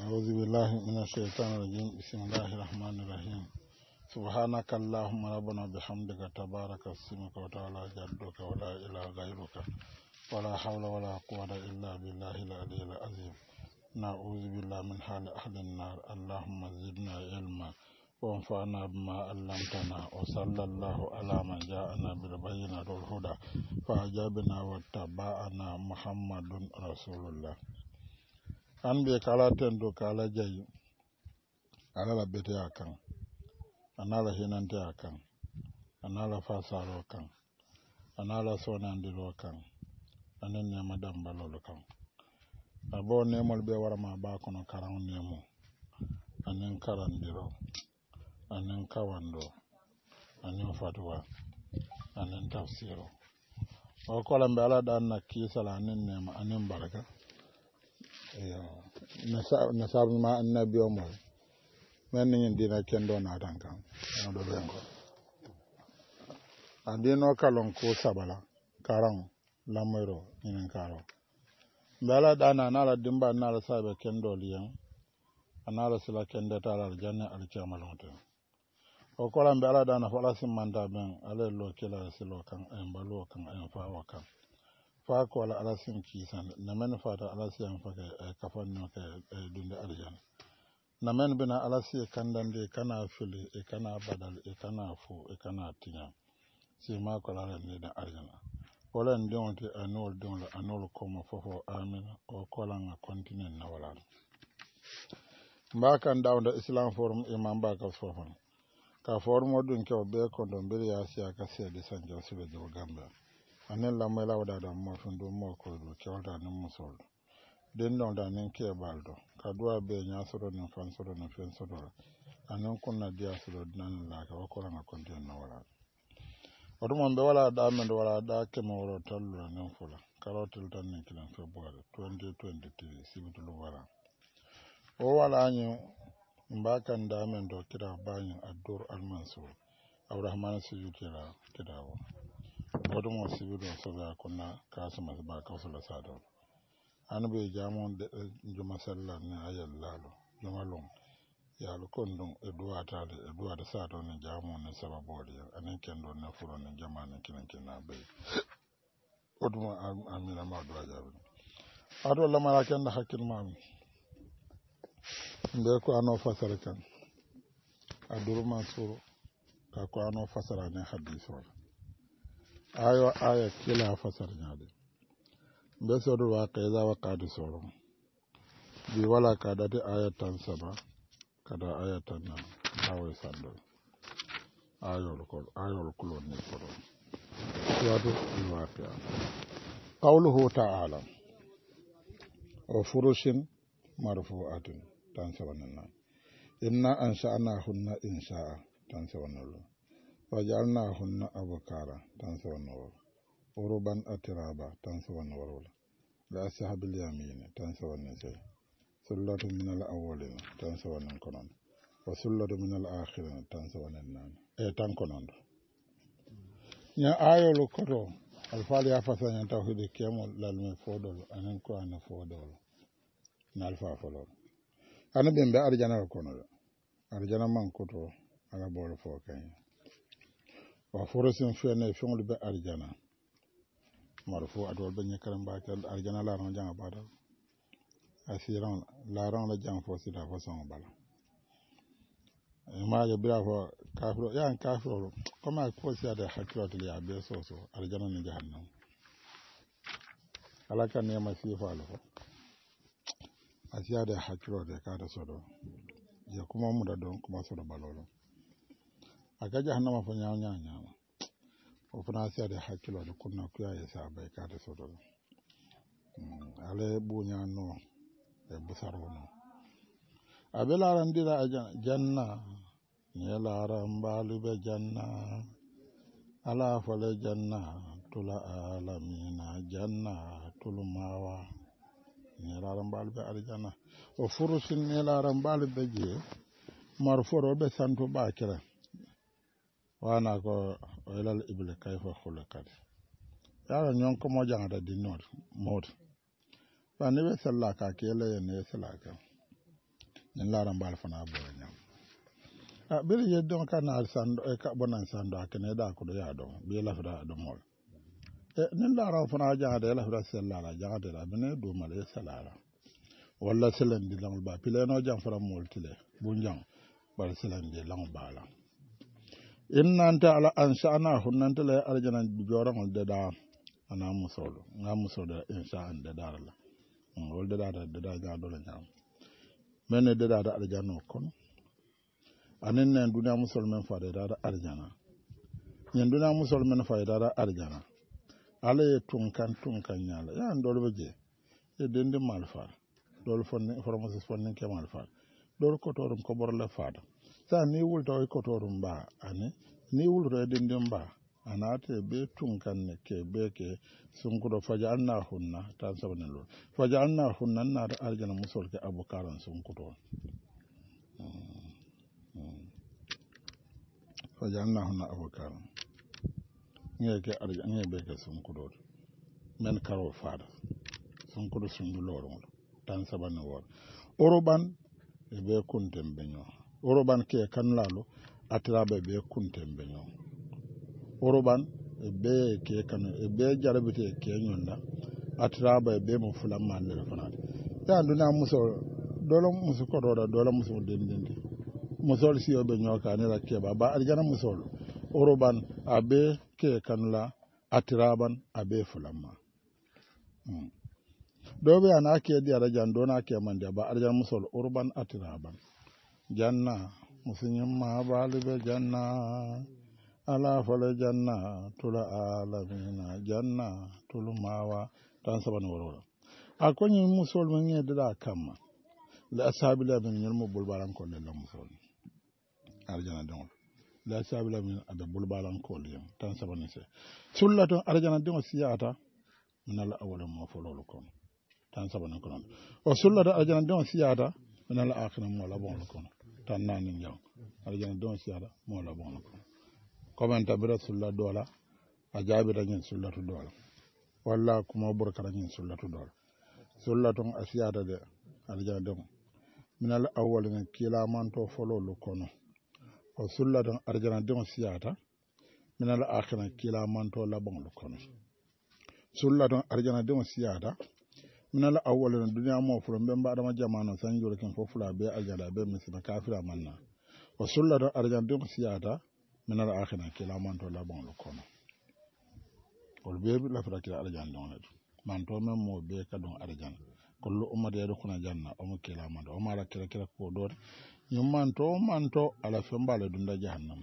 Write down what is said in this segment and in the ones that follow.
أعوذ بالله من الشيطان الرجيم بسم الله الرحمن الرحيم سبحانك اللهم ربنا بحمدك تبارك اسمك وتعالى جدك ولا إله غيرك ولا حول ولا قوة إلا بالله العلي العظيم نعوذ بالله من حال أهل النار اللهم زدنا علما وانفعنا بما علمتنا وصلى الله على من جاءنا بالبينات والهدى فأجابنا واتبعنا محمد رسول الله an ɓe kala tendo kala jayi alala bete a kan anala hinante a kan anala fasaro kan anala sonandiro kan anen nema dambalolo kan abo nemol ɓe warama ba kono karan nemo anen karandiro anen kawando anen fatwa anen tafsiro o kolamɓe ala ɗan na kisala anen nema anen baraka nasabu ma annabi o mo men ni dina kendo na tan kan no do bengo andino kalon ko sabala karan lamero nin karo bala dana nala dimba nala sabe kendo liyan anala sila kende tala janna al chamalonte o kolan bala dana fala simanta ben ale lo kila silo kan en balo kan en fawa kan fa ko ala alasin kisan na men fata alasiyan fa kafan no ke dunde arjan na men bina alasi kandande kana fili e kana badal e kana fu e kana tinya si ma ko la ni da arjan wala ndonte anol don la anol ko mo fofo amin o kolan continent na wala mbakan dawda islam forum imam baka fofon ka forum odun ke be ko don bir ya siya ka sedi sanjo sibe do gamba anen la mela wada da mo fundo mo ko do kewta no musol den don da nen ke baldo ka duwa be nya soro nen fan soro nen fen soro anen kunna dia soro nan la ka ko la konten no wala odum be wala da men wala da ke mo woro tallu nen fula karotel tan nen kilan february 2023 sibitu lo wala o wala nyu mbakan da men do kira bayin adur al-mansur abdurrahman sujutira kidawo wadda masu biyu da su za kuna kasu masu ba kasu da sadar an bai jamun da juma sallar ne a yallalo jumalun ya lukun don eduwa ta da eduwa da sadar ne jamun ne sababu wadda a nan kendo na furo ne jama ne kinan kina bai wadda ma amina ma duwa jabi a dole lamara kyan da hakkin mami da ya ku ano fasar kan a duru masu ka ku ano fasara ne hadisuwar ayo aya kila fasar nyaade be sodo wa kaza wa qadi soro bi wala kadati ayatan saba kada ayatan na awe sando ayol kulon ni soro wadu alwaqi'a qawluhu ta'ala wa furushin marfu'atin tan sabanna inna ansha'nahunna insha'a tan sabanna وجعلناهن أبكارا تنسوا النور وربا أترابا تنسوا النور لأصحاب اليمين تنسوا النساء ثلة من الأولين تنسوا النكران وثلة من الآخرين تنسوا النان تنكران يا آية لكرو الفالي أفسا ينتهي كيمو للمي فودول أنكو أنا فودول نالفا فلول أنا بين بأرجانا لكونا أرجانا من كتو أنا بول فوكاين wa forosin fene fengol be arjana marfu adol be nyakaram ba ka arjana la ron janga bada asiran la ron la jang fo sida fo son bala ma ya bira fo kafiro ya kafiro koma ko sia da hakiro to ya be soso arjana ni jahannam alaka ne ma sifa lo asiya da hakiro da ka da sodo ya kuma mu da don kuma sodo balolo aga jahannama fo nyaaw o fana sia de hakkilo de kunna kuya e sa bay ka de sodo ale bunya no e busaro no abela randira janna ne la rambalu be janna ala fale janna tula alamina janna tulumawa ne la rambalu be arjana o furusin ne la rambalu be je marforo be santo bakira wana ko ilal ibli kayfa khulqat yara nyon ko mo jangata dinor mod ba ne be sallaka ke le ne sallaka nin laran bal fana boye nyam a bele yeddo kana al sando e ka bonan sando akene da ko do ya do be la fada do mol e nin laran fana jaade la fada sellala jaade la bene do mal e salala walla selen di lang ba pile no jam fara mol tile bunjang bal selen di lang bala innanta ala ansana hunnanta la arjana joran de da ana musolo nga musolo insha an de darala wol de da ga do la nyam mene de da arjana kon anin nan duniya musulmin fadada da arjana yan duniya musulmin fadada da arjana ala ye tunkan yala ya ndol beje e dende malfa dol fonne information fonne ke malfa dol ko torum ko borla fada sa ni wulta o ko torum ba ani ni wulta dende ba anate be tunkan ne ke be ke sunkudo fajalna hunna tan sabana lo fajalna hunna na arjana musul ke abukaran sunkudo fajanna huna abokar ngeke arja ngebe ke sunkudo men karo fada sunkudo sunduloro tan sabana wor oroban e be kunten benyo oroban ke kanlalo atrabe be kunten benyo oroban e be ke kan e be jarabite ke nyonda atrabe be mo fulamma le fanade ya nduna muso dolo muso ko dolo muso dendende musol si yobe nyoka ne la keba ba arjana musol oroban abe ke kanla atiraban abe fulamma dobe ana ke di arajan dona ke mande ba arjana musol urban atiraban janna musinyim ma balbe janna ala fala janna tula alamina janna tulumawa tan saban woro akonyi musol men yedda kamma la ashabila bin yelmo bulbaran ko le musol arjana don la sabila min ada bulbalan ko liyam tan sabani se sullato arjana don siyata min al awwal mo folol kon tan sabani kon o sullato arjana don siyata min al akhir mo la bon kon tan nanin jaw arjana don siyata mo la bon kon komenta bi rasulullah dola a jabira nyin sullatu dola walla kuma burkara nyin sullatu dola sullato asiyata de arjana don min al awwal min kila manto folol kono o sullaton arjana don siyata minal akhira kila manto labon kono sullaton arjana don siyata minal awwalin duniya mo fulon ben ba dama jama'ano sanjuro ken fofula be aljada be misina kafira manna o sullaton arjana don siyata minal akhira kila manto labon kono ol be la fara kila arjana don manto men mo be ka don arjana kullu ummati yadkhuluna janna o mo kila manto o mara kila ko do manto ala fembale dunda jahannam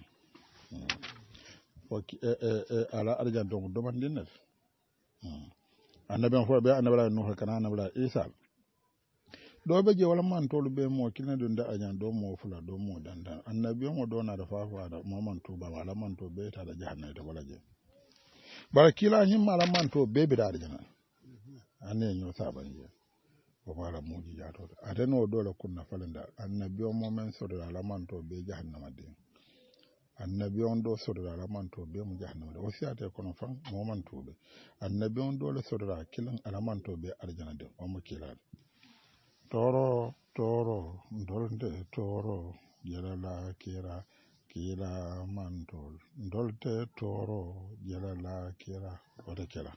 ala arjan donc domandinne annabi fo be annabi no kana annabi isa do be je wala mantolu be mo kilna dunda ajan do mo fula do mo danda annabi mo do na da fafa da mo manto ba wala manto be ta da jahannam da wala je barakila nyim mala manto be be da arjana ane nyo sabanje o mara muji jato adeno dole kunna falenda annabi o momen sodo alamanto be jahannama de annabi on do sodo alamanto be mu jahannama de wasiate kono fan momanto be annabi on dole sodo kilan alamanto be arjana de o mo kilal toro ndolde toro jelala kira mantol ndolde toro jelala kira oda kira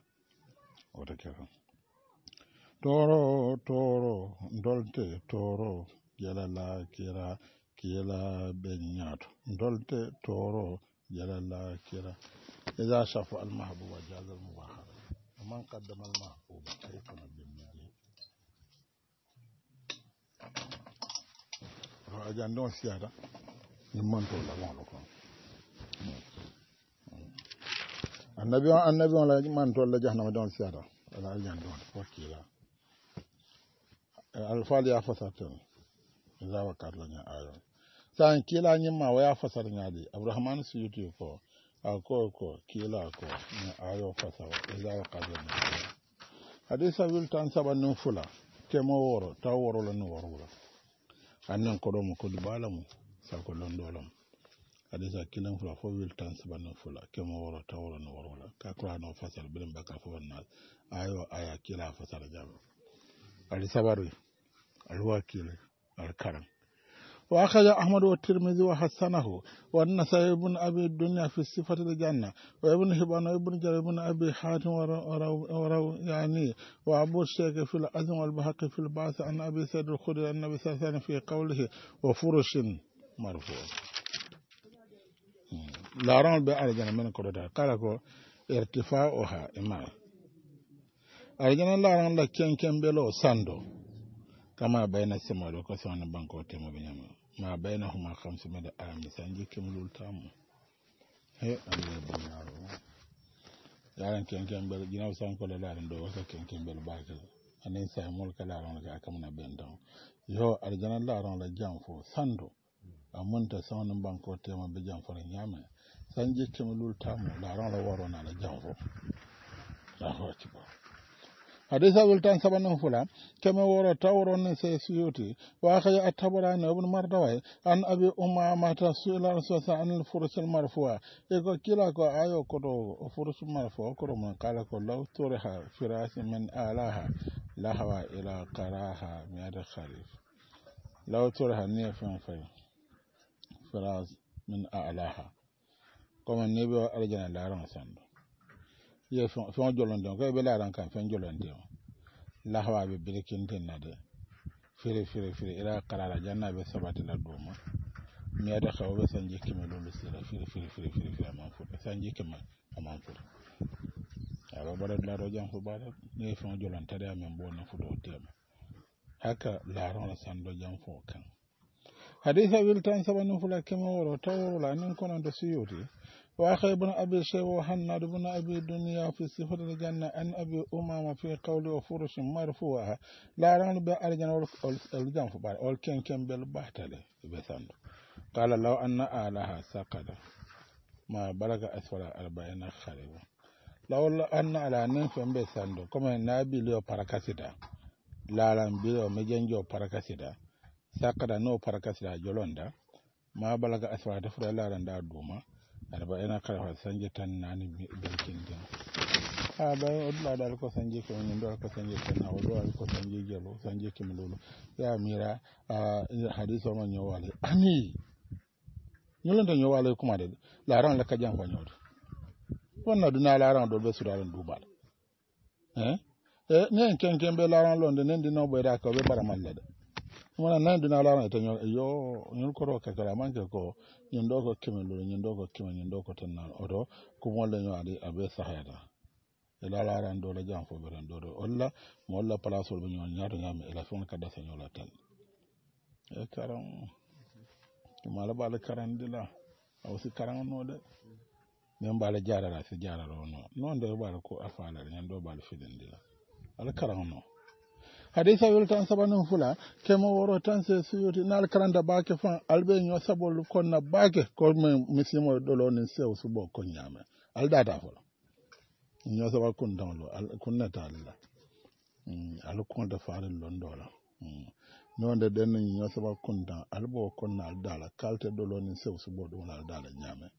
toro ndolte toro yalala kila benyato ndolte toro yalala kira idza shafa al mahbub wa jaza al mubahar man qaddama al mahbub kayfa nabiyyi ajan don siada ni manto la wala ko annabi on la manto la jahannama don siada ala ajan don wakila alfali ya fasata za wa karla nya ayo san kila nyima wa ya fasar nya di abrahman suyuti ko ko kila ko nya ayo fasawa za wa karla nya hadisa wil tan sabanun fula kemo woro ta woro la no woro annan ko do mo ko dubala mu sa ko londolom hadisa kilan fula fo wil tan sabanun fula kemo woro ta woro no woro ka ko no fasal bilen baka fo na ayo aya kila fasar jabe ali sabaru alwakile alkaram وأخرج أحمد والترمذي وحسنه والنسائي بن أبي الدنيا في صفة الجنة وابن حبان وابن جرير بن أبي حاتم يعني وأبو الشيخ في الأزم والبهقي في البعث عن أبي سعيد الخدري النبي صلى الله عليه وسلم في قوله وفرش مرفوع لا رون بأرجنا من كردا قال ارتفاعها إما أرجنا لا رون لا كين بلو ساندو كما بين السماء وكسوان بانكو تيمو بنياما ما بينهما 500 عام سانجي كملول تامو هي الله بنيارو yaran kenken bel ginaw sanko le laran do wasa kenken bel bakal anen sa mol kala ran ga kamna bendon yo arjana laran la jamfo sando amunta sawon banko tema be jamfo nyame sanje kemulul tamu laran la waro na la jamfo la hoti ba hadisa wiltan sabanan fula kama woro tawron sai suyuti wa akhay at-tabarani ibn mardawai an abi umama ta suila rasulullah an al-furusul marfu'a ego kila ko ayo ko do furusul marfu'a ko man kala ko law turha firas min alaha lahawa ila qaraha miyad kharif law turha ni fan fay firas min alaha kuma ne be arjana laran sando ye fon jolon don ko be laran kan fen jolon de lahwa be birikin tinna de firi ila qarara janna be sabati la doma mi ada xaw be sanje kimi lolu sira firi amam fu sanje kimi amam fu aba bara la ro jam fu bara ne fon jolon tade amem bona fu do tema haka la ron sando jam fu kan haditha wiltan sabanu fula kema woro tawla nin kono do siyoti وأخي ابن أبي شيبة وحناد بن أبي دنيا في صفة الجنة أن أبي أمامة في قول وفرش مرفوعة لا ران بأرجن الجنة فبار أول كن بالبحتة بسند قال لو أن آلها سقط ما بلغ أسفل 40 خريبا لو أن على نفهم بسند كما نبي ليو باراكاسيدا لا ران بيو مجنجو باراكاسيدا سقط نو باراكاسيدا جولوندا ما بلغ أسفل دفر لا ران دا دوما 40 kala sanje tan nani belkin den ha ba odla dal ko sanje ko nyi do ko sanje tan na odo ko sanje jelo sanje kimlolo ya mira hadiso ma nyowale ani nyolonta nyowale kuma de la ran la kajan ko nyodo wonna duna la ran do be sudaran dubal ne ken be la ran londe nen dino boy da ko be baramalle de mona nan dina la ran tanyo yo nyol ko ro ka kala manke ko nyindo ko kimelo nyindo ko tan odo ko mo le nyaade abe sahada ila la ran do la jam fo be ran do olla mo la place be nyon nyaato nyame ila fon ka da sanyo la tan e karam mala bala karan dila aw si karan no de nem bala jarara si jarara no non de bala ko afala nyando bala fidin dila ala karan no hadisa wiltan sabanin fula kema woro tan se suyoti nal karanda bake fan albe nyo sabol konna bake ko misimo dolo nin sew subo ko nyama aldata fula nyo sabal kun dawlo kunna talla al kun da farin londola nonde den nyo sabal kun da albo konna aldala kalte dolo nin sew subo do aldala nyama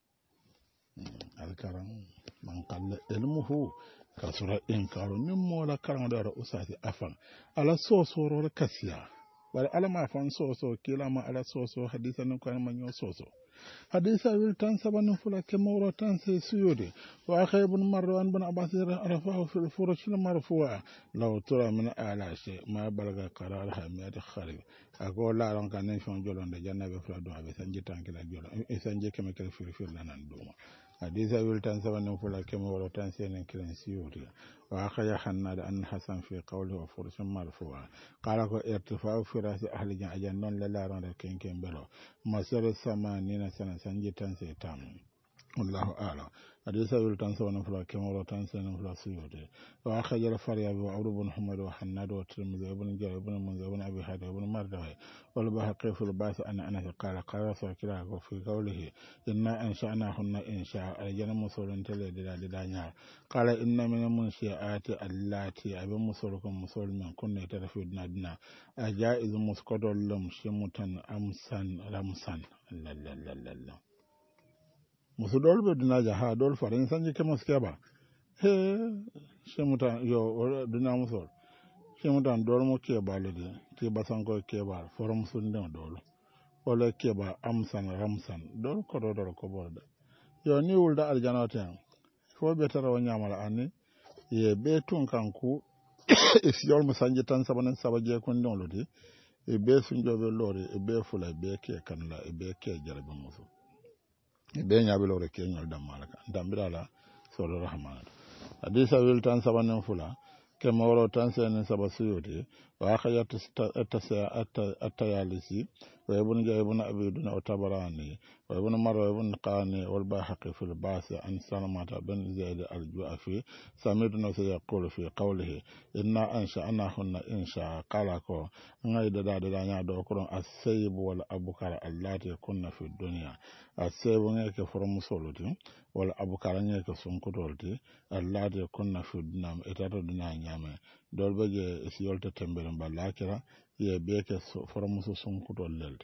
alkaram man qalla ilmuhu kasura inkaru nin mola karanga da usati afan ala sosoro kasiya bari ala ma fan soso kila ma ala soso hadisa nan kan manyo soso hadisa wil tan sabanin fula ke mawro tan sai suyode wa akhay ibn marwan bin abbas rafahu fil furush al marfu'a law tura min ala shay ma balaga qarar hamiyat kharib ago la ron kan nen fon jolonde jannabe fula do abe sanji tankila jolon e sanje keme kala fir lanan duma hadisa wiltan sabanin fula kema woro tan senen kiran siyori wa akhaya hannad an hasan fi qawli wa fursun marfu'a qala ko irtifa'u firasi ahli ajan non la laran da kenken belo masar samanina sana sanje tan sai tam wallahu a'lam hadisa wiltan sabanin fula kema woro tan senen fula siyori wa akhaya al-farya wa urub bin hamad wa hannad wa tirmidhi ibn jarir ibn munzir ibn abi hadi ibn mardawai wal bahaqi fil bas an anas qala qala sakira ko fi qawlihi inna ansha'nahunna insha aljana musulun tele da nya qala inna min munshi'ati allati abin musulukum musulman kunna tarafi dina ajaiz muskadol lam shimutan amsan ramsan lallallallallah musudol be dina jaha dol farin sanje ke moskeba he shimutan yo dina musul shimutan dol mo ke balade ke basan ko ke bal forum sun den dol wala keba amsan ramsan don ko do ko borda yo ni wulda aljana tan fo be tara wanya mala ani ye be tun kanku e siyol mo sanje tan sabanen sabaje kon don lodi e be sunjobe lori e be fula e be ke kanla e be ke jarabe musu e be nyaabe lori ke nyol dam malaka dambira so rahman hadisa wil tan sabanen fula كما ورو تنسى سبسيوتي وآخر التيالسي وابن جاء ابن أبي دون وتبراني وابن مروي وابن قاني والباحقي في الباس عن سلمة بن زيد الجوافي سمعت يقول في قوله إنا أنشأناهن إنشاء قالكو نغيد دادا نادو كرون السيب والأبكار اللاتي كنا في الدنيا السيب نيك فرمسولتي والأبكار نيك سنكتولتي اللاتي كنا في الدنيا إتاتو دنيا nyame dol beje si yolta tembere balakira ye beke formuso sunkuto lelde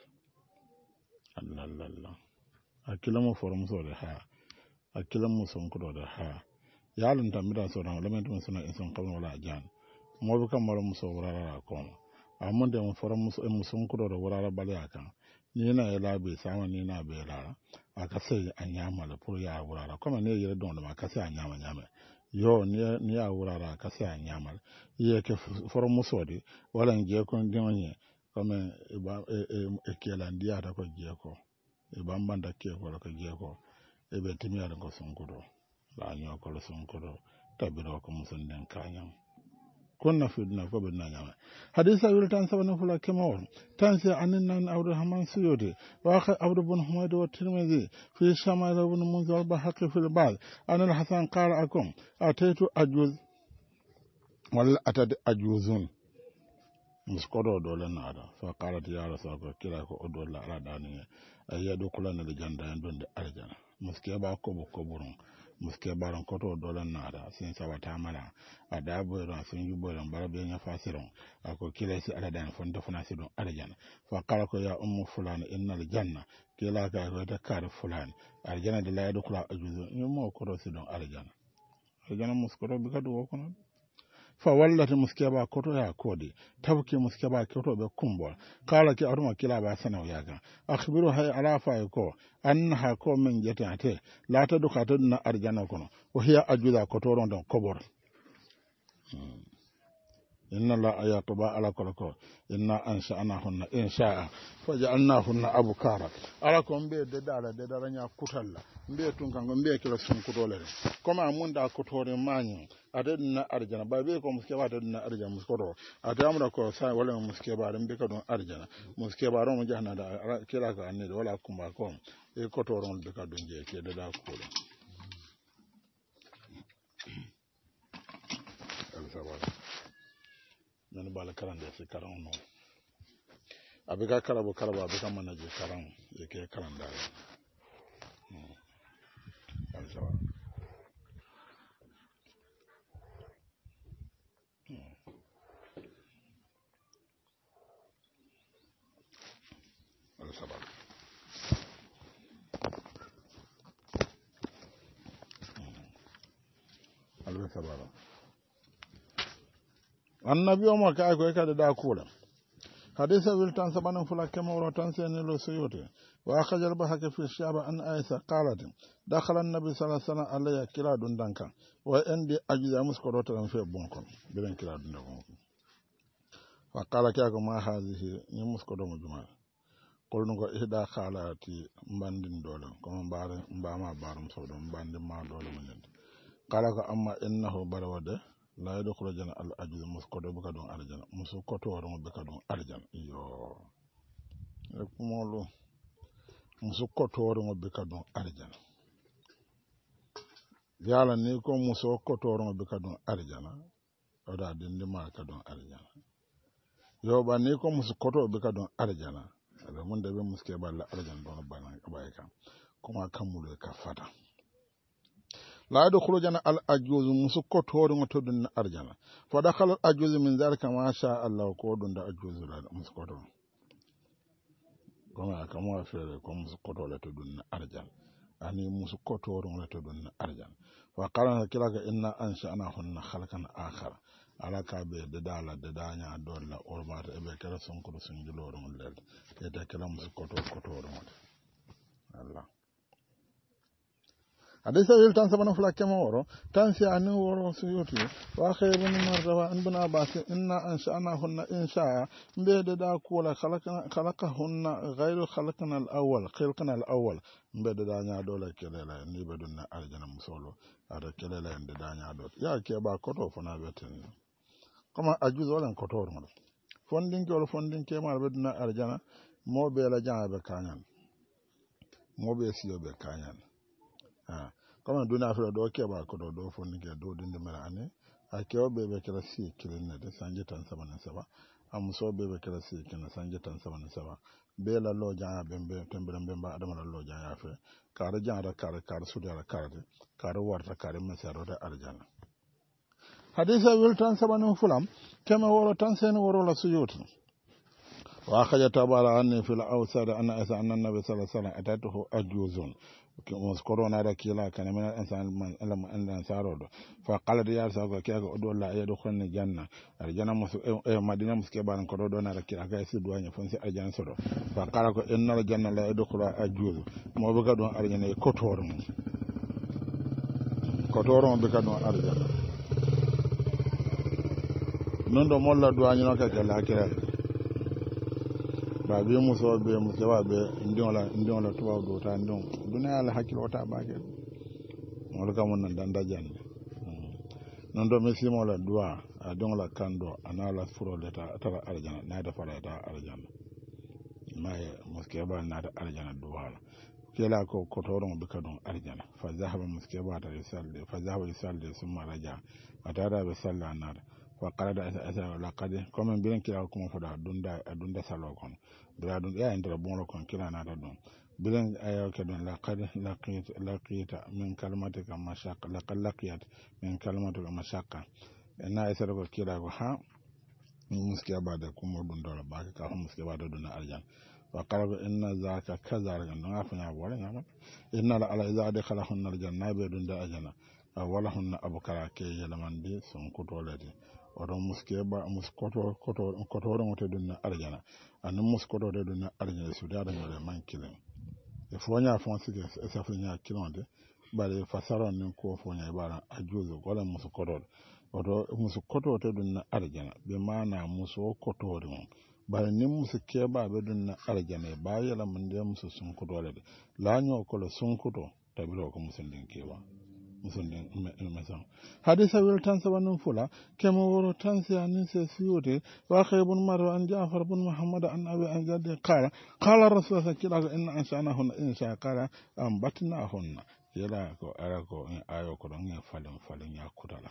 Allah akilamo formuso de ha akilamo sunkuto de ha yalun tamira so ran lament mun suna insan kawon wala jan mo be kam maro muso wurara ko amunde mo formuso e musunkuto de wurara balaka ni na ela be sama ni na be la aka sai anyama la pour ya wurara kuma ne yere don ma ka sai anyama nyame yo ni ya wurara ka sai anyamal ye ke formuso de wala nje ko ndonye comme e kelandi ata ko jeko e bambanda ke ko ko jeko e be timiya ko sunkudo la nyo ko sunkudo tabiro ko musunden kanyam كنا في الدنيا قبلنا نعمة حديث أول تنسى ونفلا كمول تنسى عن النان عبد الرحمن سيودي وآخر عبد بن حميد والترمذي في شمال بن منذر البحق في البعض أن الحسن قال أكم أتيت أجوز ولا أتد أجوزون مسكرو دولا نادا فقالت يا رسول الله كلاك أدولا على دانية أيادو كلنا لجندا يندون أرجانا مسكيبا كوبو كوبورون muske baron koto dolan nada sin sawata mala ada boyron sin yuboyron barabe nya fasiron ako kilesi ala dan fonda fona sidon arjana fa qala ko ya ummu fulan innal janna kila ka ko ta kar fulan arjana de la yadkhula ajuzu nyumo koto sidon arjana muskoro bi kadu wokono fa wallata muskeba koto ya kodi tabki muskeba koto be kumbol kala ki aruma kila ba sanaw yaga akhbiru hay ala fa ko annaha ko min jataate la ta duka ta na arjana kono o hiya ajuda koto ron don kobor inna la ayatuba ala kolko inna ansha'nahunna insha'a faj'alnahunna abukara ala ko mbe de dara nya kutalla mbe tunka mbe kila sun kutole koma munda kutore manyi adedna arjana babe ko muske ba adedna arjana muskoro adamra ko sa wala muske ba mbe ka don arjana muske ba ron jahna da kila ka anne wala kumba ko e kotoron be ka don je ke da ko nan bala karan da sai karan no abiga karabo abiga manaje karan yake karan da alsawa alsawa alsawa annabi o mo kay ko kade da kula hadisa wil tan sabanan fula kema wala tan sen lo soyote wa khajal bahaka fi shaba an aisha qalat dakhala an-nabi sallallahu alaihi wasallam alayya kila dun danka wa indi ajza muskoro tan fe bon kon bilen kila dun danka wa qala ka ko ma hadhihi ni muskoro mo juma qulnu ko ihda khalati mbandin dole ko mbama barum so don mbandin ma dole mo nyande qala ko amma innahu barawade la yadkhulu jana al ajuz muskodo buka don arjana muskoto waro buka don arjana yo kumolo muskoto waro buka don arjana yala ni ko muskoto waro buka don arjana oda dindi ma ka don arjana yo ba ni ko muskoto buka don arjana ala mun da be muske balla arjana don bana bayka kuma kamulu ka fata la yadkhulu jana al ajuz muskoto to dun arjana fa dakhala al ajuz min zalika ma sha Allah ko dun da ajuz la muskoto kuma kama fere ko muskoto la to dun arjana ani muskoto la to dun arjana wa qala kilaka inna ansha'nahunna khalqan akhar ala ka be de dala de daña dolla ormata e be kala sonkuru sunjuloro mun lel e de kala mus koto mon Allah hadisa wil tan sabana fula kema woro tan si anu woro suyuti wa khayrun martaba an buna basi inna ansha'na hunna insha'a mbede da kula khalaqa hunna ghayru khalaqna al-awwal khalqna al-awwal mbede da nya dole kelela ni bedunna aljana musolo ada kelela ende da nya dole ya ke ba koto fona beten kama ajuzo wala koto woro fondin ke mar bedunna aljana mo be la jana be kanyan mo be siyo be kanyan comme duna fere do keba ko do fonni ke do dinde mara ane a kewo bebe kala si kilin de sanje tan sabana saba amuso bebe kala si kilin sanje tan sabana saba be la lo jaa bembe tembere bemba adama la lo jaa fe kare jaa kare su da kare kare warta kare mesaro da arjana hadisa wil tan sabana fulam kema woro tan sen woro la suyuti wa khajata bala anni fil awsad anna asa anna nabi sallallahu alaihi wasallam atatuhu ajuzun mos corona da kila kana min insan man alam an sarodo fa qala ya sa ko kego do la yedo khonni janna arjana mos madina mos ke ban ko do na da kila ga si duanya fonsi arjana sodo fa qala ko inna janna la yedo khura ajuz mo be gadon arjana kotor mo be gadon arjana non do molla duanya no ka la kila ba be muso be muso ba be ndiola tuwa do ta ndon duniya la hakilo ta ba ke wala ka mon nan da janne non do mesi mo la duwa a don la kando anala furo le ta tara arjana na da fara ta arjana mai muske ba na da arjana duwa kela ko kotoron be kadon arjana fa zahaba muske ba ta risalde fa zahaba risalde summa raja atara be sallana fa qarada asa laqad comme bilen kila ko mo foda dunda salo kon bra dun ya indra bon kon kila na da don bilen ayo ke don laqad laqita min kalmatika mashaqqa laqad laqiyat min kalmatika mashaqqa na isa ko kila ko ha muske ba da kuma dun dole ba ka muske ba da dun arjan wa qaraba inna zaka kaza na afanya wala na inna la ala iza adkhalahun aljanna bi dun da ajana wala hunna abukara ke yalamandi son kutolati oɗon muskeba muskotore ngote ɗum na arjana anin muskotode ɗum na arjana sudaɗa ngole mankilin e foña fon sike e safiña kilonde ɓaɗa fasaron nin ko foña e ɓaɗa a juuso wala muskotode oto muskotote ɗum na arjana ɓe mana muso kotore mum ɓaɗa nin musu keɓaɓe ɗum na arjana e ɓa yalamande musu sunkotole de laño kolo sunkuto tabiro ko musundin keɓa musundin mesan hadisa wel tan sabanum fula kemo woro tan si anin se siyuti wa khaybun maru an ja'far bin muhammad an abi an jaddi qala rasul sallallahu inna ansha'nahunna insha qala am batnahunna yela ko ara ko ayo ko don falen ya kudala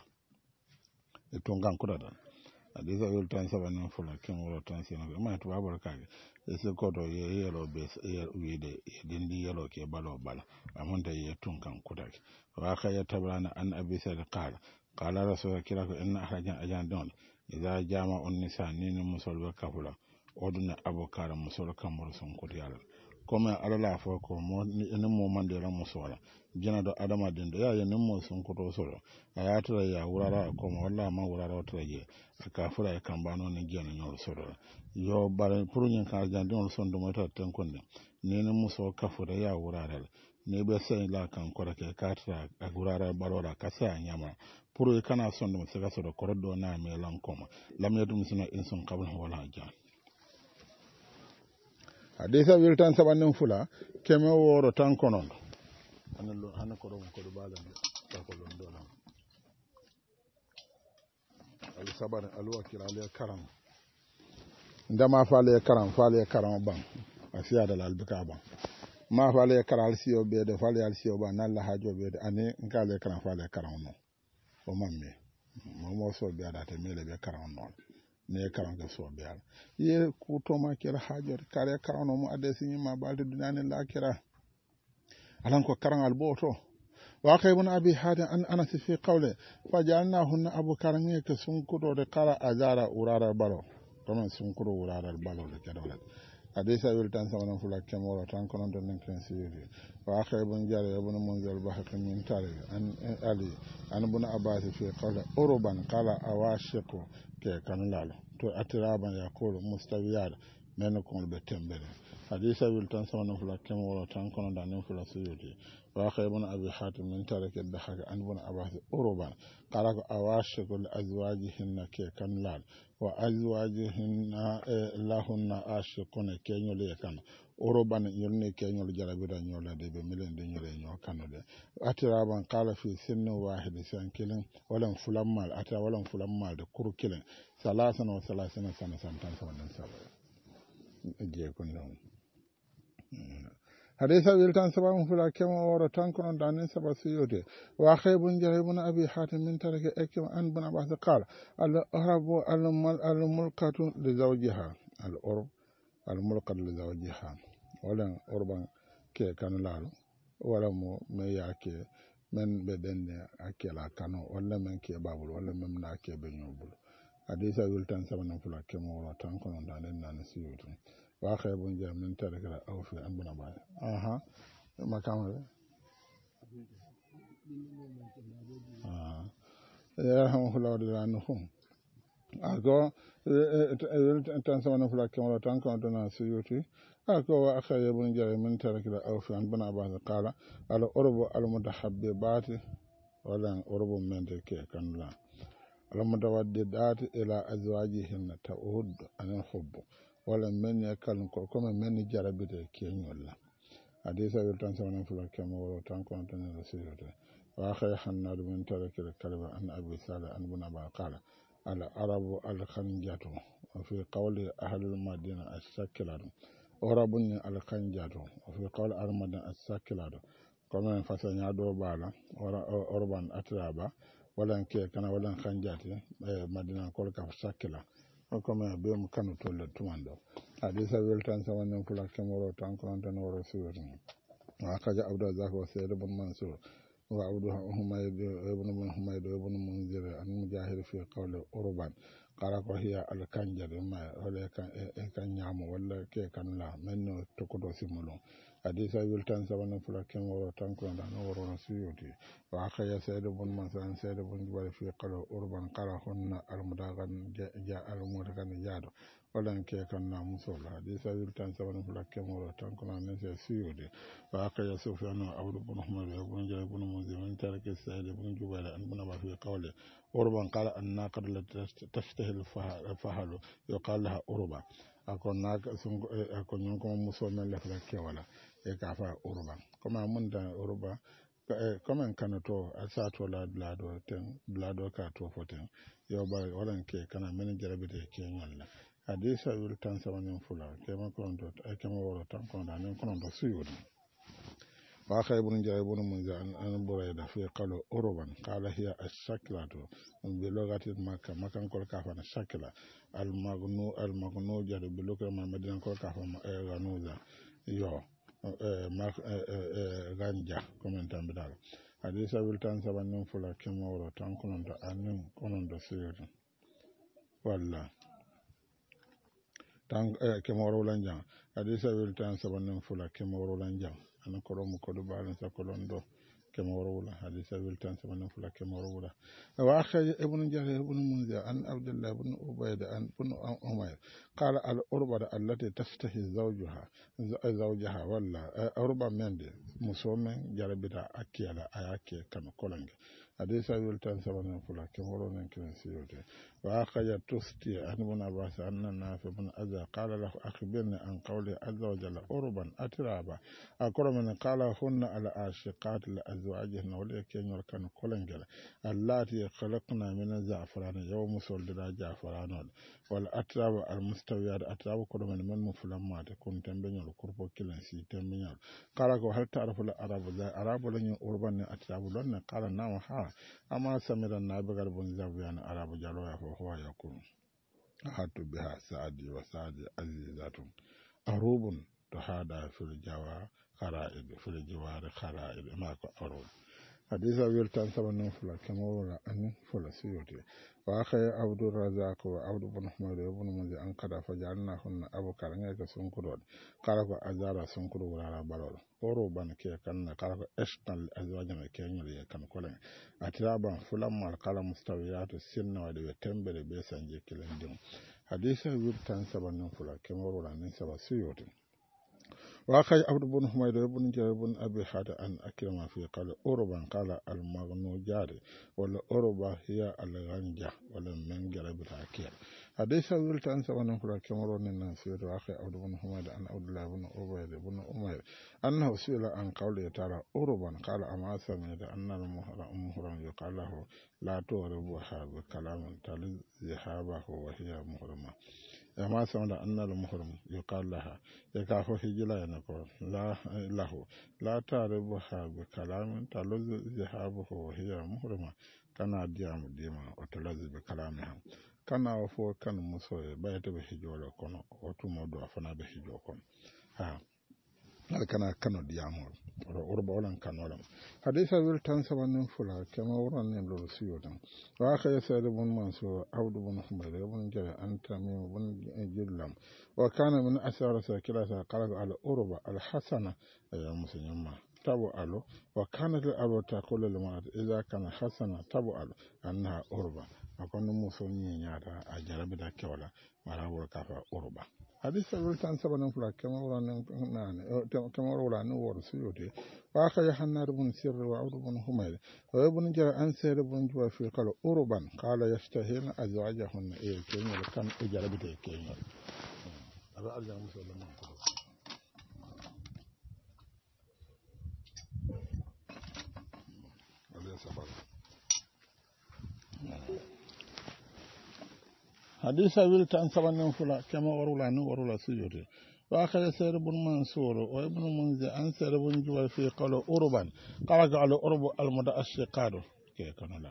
e to ngan kudala hadisa wel tan sabanum fula kemo woro tan si no ma to babal kage e se ko do yelo be wide dindi yelo ke balo bala amonta ye tun kan kudake وآخر يتبعنا أن أبي سيد قال رسول الله إن أحرجا أجان دون إذا جامع النساء نين مسول بكفلا ودنا أبو كار مسول كمرسون كريال كما على لا فوق نمو من دير مسولا جنا دو أدم دين يا نمو سون كتو سولو أياتلا يا ورارا كما ولا ما ورارا ترجع كافلا يكمبانو نجينا نور سولو yo bare pour ñen ka jande on son do mota tan konde nene muso kafura ya wurare ne be sai la kan ko ke katra a wurare barora ka sa nyama pour e kana son do se ga so do kordo na me lan koma lam yadum sina insun qabl wala jan hadisa wiltan sabannen fula keme woro tan konon anelo hanako do balan ta ko lon do lan al sabar al wakil al karam ndama faale karam ban asiya da albika ban ma faale karal siyo be de faale al siyo ban nalla hajo be de ani ngale karam faale karam no o mamme mo so be ada te mele be karam no ne karam ga so be ala ye ku to ma kera hajo kare karam no mo ade sinyi ma balde dunane la kera alan ko karam al boto wa qaybun abi hada an anas fi qawli fajalnahunna abu karam ke sun kudo de kala azara urara baro toman sunkuro wurarar balo da kedawal hadisa wil tan sama fula kemoro tan kono don nen ken siri wa khaybun jara ibn munzal bahaq min tari an ali an ibn abbas fi qala urban qala awashiqu ke kan lalo to atiraban yaqulu mustawiyat men ko be tembere hadisa wil tan sama fula kemoro tan kono don nen fula siri wa khaybun abi hatim min tari ke bahaq an ibn abbas urban qala awashiqu li azwajihinna ke kan lalo wa azwajihinna lahunna ashiquna kenyole kan oroban nyolne kenyol jarabira nyola de be milen de nyole nyo kanode atiraban qala fi sinni wahid san kilin walan fulammal ata walan fulammal de kuru kilin salasan wa salasina sana santan sanan sabay je kun don hadisa wiltan sabam fula kema woro tan kono danin saba siyote wa khaybun jaribun abi hatim min taraka akim an bana ba qala al arabu al mulkatu li zawjiha al urb al mulkatu li zawjiha wala urban ke kan lalo wala mo me yake men be denne akela kano wala men ke babul wala men na ke be nyobul hadisa wiltan sabam fula kema woro tan kono danin nan siyote wa khaybun jam min taraka aw fi ambuna ba makama ya ham hulaw de anhum ago tan sama fula kamara tan ko dona suyuti ako wa khaybun jam min taraka aw fi ambuna ba qala al urbu al mutahabbibati wala urbu men de ke kanla al mutawaddidat ila azwajihinna ta'ud an hubb wala men yakal ko comme men jarabite ke nyolla hadisa wiltan sama fula kemo tan ko tan rasulullah wa khay hannad min tarakil kalba an abi salih an ibn aba qala al arabu al khanjatu fi qawli ahli al madina as-sakilan arabun al khanjatu fi qawli al madina as-sakilan comme fasanya do bala urban atraba wala ke kana wala khanjati madina kol ka sakila comme be mu kanu tolle tumando hadisa wiltan sama fula kemo tan ko tan rasulullah وأخرج عبد الرزاق وسعيد بن منصور وعبد حميد بن حميد بن منذر عن مجاهد في قول أربان قال وهي الكنجر ما ولا كان يعم ولا كي كان لا من تكدو سمولون حديث يلتان سبحانه فلكن ورو تنكون دان ورو نسيوتي وأخرج سعيد بن منصور سعيد بن جبال في قول أربان قال هن المدغن جاء المدغن جادو walan ke kan na musola hadisa wiltan saban fulakke moro tan kono nese siyode wa akaya sufyanu abdu bin humar ibn jarir ibn muzim min tarike sa'id ibn jubair an buna ba fi qawli urban qala an naqad la taftahi al fahalu yuqal laha urba akon nak sun akon nyon ko muso men la fulakke wala e ka fa urban kuma mun da urba comme kanato asato la blado ten blado ka to foten yo ba walan ke kana men jarabite ke nyalla hadisa wil tan sabanin fula kema konto kema woro tan konto anen konto suyudi wa khaybun jaybun munza an burayda fi qalu urban qala hiya ash-shaklatu bi lugati makan kol ka fa shakla al magnu jar bi lugati madina kol ka fa ganuza yo ganja commentan bidal hadisa wil tan sabanin fula kema woro tan konto anen konto suyudi walla tan kemoro lanjang hadisa wil tan sabanin fula kemoro lanjang an ko mu ko do balan sa ko londo kemoro wala hadisa wil tan sabanin fula kemoro wala wa akhay ibn jarir ibn munzir an abdullah ibn ubayd an ibn umayr qala al urba allati taftahi zawjaha wala urba mende musomen jarabita akiyala ayake kan kolange hadisa wil tan sabanin fula kemoro nan kin siyote وأخرج تستي عن ابن عباس أن نافع بن أذى قال له أخبرني عن قوله عز وجل أربا أترابا أقول من قال هن على عاشقات لأزواجهن ولكن يركن كلنجل اللاتي خلقنا من الزعفران يوم سولد زعفران والأتراب المستويات أتراب كل من مفلمات كنت بين الكرب كلا سيتم بين قال هل تعرف العرب ذا عرب لن أربا أتراب لن قال نعم ها أما سمر النابغ بن زبيان عرب جلوه هو يقول أحد بها سعدي وسعدي عزيزات أروب تهادى في الجوار خرائب في الجوار خرائب ما أروب حديث أبي التنسب النفلة كما ولا أن فلا سيوتي وأخي عبد الرزاق وعبد بن حميد وابن منذ أنقذ فجعلناهن أبو كارنيك سنكرون قالوا أزار سنكر ولا بلول أوروبان كي كان قالوا أشتن أزواجنا كي يلي كان كلن أترابا فلما قال مستويات السن ودي تمبر بيسان جيكلن دم حديث أبي التنسب النفلة كما ولا نسب سيوتي وأخي عبد بن حميد بن جابر بن أبي حاتم أن أكرم في قال أوروبا قال المغنوجات ولا أوروبا هي الغنجة ولا منجر بالعكير حديث ولت أن سبحانه فلا كمرون الناس وأخي عبد بن حميد أن عبد الله بن عبيد بن أمير أنه سئل عن قوله تعالى أوروبا قال أما سمعت أن المهرم يقال له لا تغربها بكلام تلذ ذهابه وهي مهرمة أما سمعت أن المهرم يقال لها يكافو هجلا ينقول لا تعربها بكلام تلذ ذهابه وهي مهرمة كان ديما وتلذ بكلامها kana wafo kan muso bayata be hijolo kono otu modo afana be hijo kono ha alkana kano diamol urba olan kanolam hadisa wil tan sabanin fula kama wuran ne lolu siyotan wa aka yasa da bun manso abdu bun humayr bun jara anta min bun jillam wa kana min asara sakila sa qala al urba al hasana ya musulma tabu alo wa kana al alo taqulu lil mar'at idha kana hasana tabu alo annaha urba akwai muso yin yara a jarabi da kyawala mara wura kafa urba hadisa wiltan sabanin fula kamar wuranin wara su yote wa aka yi hannar bin sirri wa abu bin humayr wa yi bin jira an sayar bin juwa fi kala urban kala ya shi hin a zuwa jahun na iya kenyar kan jarabi da kenyar a ra'ar da musu da nan kuma حديث أبي تان سبعين فلا كما ورلا سجود وآخر سير بن منصور وابن منذر أن سير بن جوال في قول أوربان قال على أورب المتأشقاد كي كان لا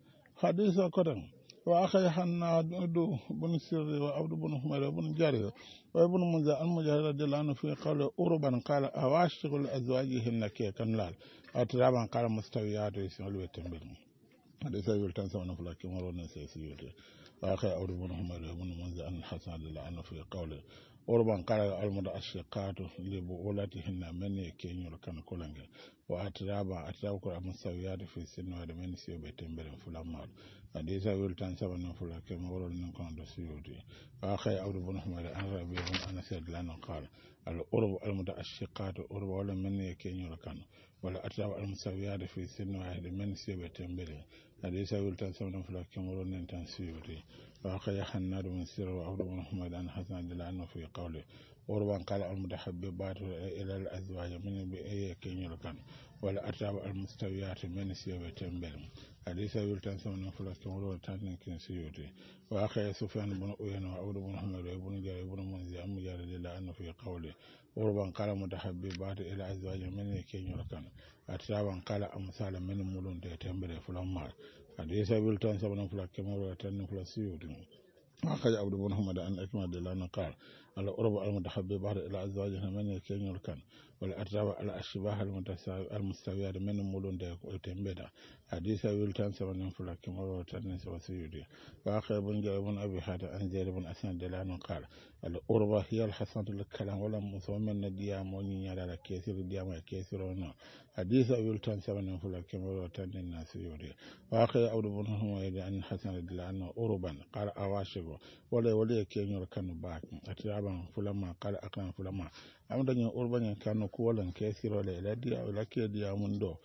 حديث قدم وآخر حناد بن سر وعبد بن حمير بن جاري وابن منذر المجاهد دلان في قول أوربان قال أواشق الأزواجهن كي كان لا أترابا قال مستويات يسمى الوتنبل حديث أبي تان سبعين فلا كما ورلا سجود وآخر أولي بن حمير بن منذر أن حسن لله في قوله أوربان قال المتأشقات لبؤولتهن من يكين يلقن كلنج وأترابا كل المستويات في السن ومن سيوب تنبر فلامال حديث ويلتان سبعين فلا كما ورد نكون دسيوتي وآخر أولي بن حمير أن ربي بن أنس لنا قال الأورب المتأشقات أورب ولا من يكين يلقن ولا أترابا المستويات في السن ومن سيوب تنبر حديث ويلتان سبعين فلا كما ورد نكون دسيوتي وآخر حناد من سير وعبد بن حميد أن حسن لله في قوله أوربان قال المتحببات إلى الأزواج من بأي كين يلقن ولا أتراب المستويات من سيوة تنبل حديث ويلتان سمن فلس كمرو تانين كن سيوتي وآخر سفيان بن أوين وعبد بن حميد وابن جاري بن منذر أم جاري لله في قوله أوربان قال المتحببات إلى الأزواج من كين يلقن أترابا قال أمثال من ملون تنبل فلما حديث ويلتان سمن فلس كمرو تانين فلس سيوتي أخرج عبد بن حميد أن أكمل دلنا قال على أربع المتحببات إلى أزواجها من يكين يلقن والأتراب على الشباه المستويات من مولون ديك وتنبدا حديث ويلتان سبعين فلا كما روتان سوسيودي وآخر بن جابر بن أبي حاتم أن زيد بن أسند دلنا قال الأربع هي الحسنة للكلام ولا مسومن الديام وني على كثير الديام كثير ونا حديث ويلتان سبعين فلا كما روتان سوسيودي وآخر عبد بن حميد أن حسن دلنا أربع قال أواشق ولا كين يلقن باك أتراب فلما قال أقران فلما أم دنيا أربعين كانوا كولا كثيرا لدي أو لكي دي أمندو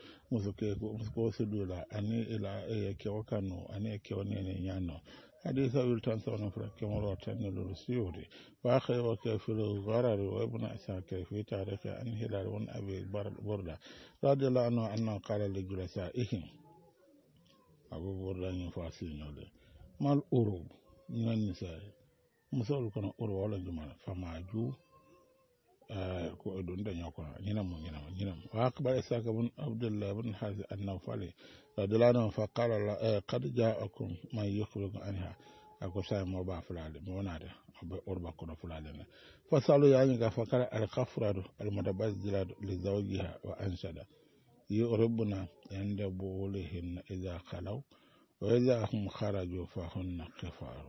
مسكو سدولا أني إلى كيوكانو أني كيوني يانو حديث ويلتان سبعين فلا كما روتان للسيوري وآخر وكيف الغرر وابن أساكر في تاريخ أن هلال بن أبي بردة رضي الله عنه أنه قال لجلسائهم أبو بردة ينفاسين ما الأروب من النساء مسؤول كنا أروب ولا جمال فما جو ko don da nyako nyinam wa akbar isaka bin abdullah bin hazi an-nawfali radiyallahu fa qala qad ja'akum man yukhruju anha ako sai mo ba fulade mo nade urba ko fulade na fa salu ya ga fa kala al-khafradu al-mutabazzilatu li zawjiha wa anshada يغربنا عند بولهن إذا خلوا وإذا هم خرجوا فهن كفار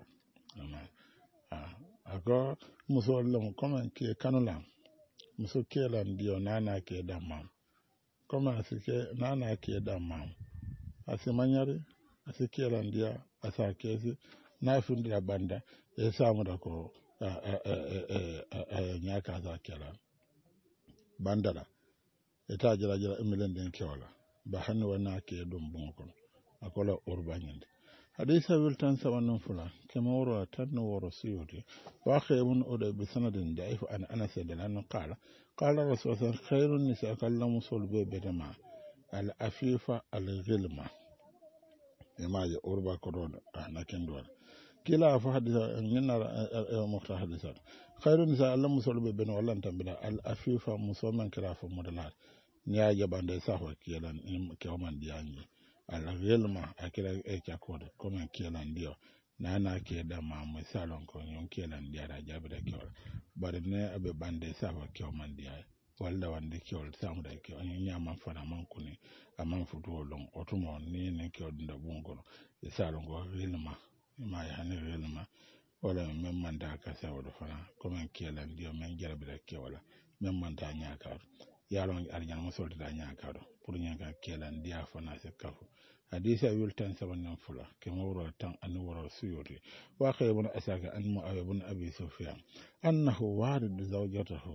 ako muso lon comme ke kanula muso kelan dio nana ke damam comme asike nana ke damam asimanyari asikelan dia asakesi na fundira banda e samu da ko nyaka za kelan bandara ita jira imilen den kewala ba hannu wana ke dum bonkon akola urbanyande حديث wiltan sawanun fula kama woro tan woro siyoti wa khaybun odo bi sanadin da'if an anas dan qala qala rasulullah khairun nisa kallamu sul be bedama al afifa al ghilma ema ya urba koron anaken do kila fa hadisa nyina mukhta hadisa khairun nisa allamu sul be ben wallan tambida al afifa musoman kira fa modalat nya jabande sahwa kilan kewman dianyi al-ghilma akira ekakode comme kielan dio nana ke da ma misalon ko yon kielan dia da jabira kyol bare ne abe bande safa kyo man dia walla wande kyol samu da kyo nya man fara man kuni amman futu long otumo ni ne kyo da bungo misalon ko ghilma ma ya ne ghilma wala men man da ka sawo do fara comme kielan dio men jabira kyola men man ta nya ka yaron arjan musol da nya ka do pour nya ka kielan dia fana se kafu حديث wiltan sabannan fula kama wura tan an wura suyuri wa khaybun asaka an mu'awiyah ibn abi sufyan annahu warid zawjatahu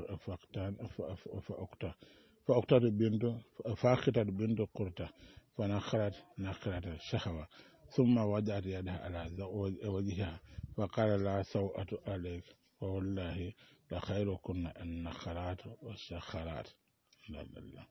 فأقتد بنت قرطة فنخرت نخرة الشهوة ثم وضعت يدها على وجهها فقال لا سوءة عليك والله لخيركن النخرات والشخرات لا لا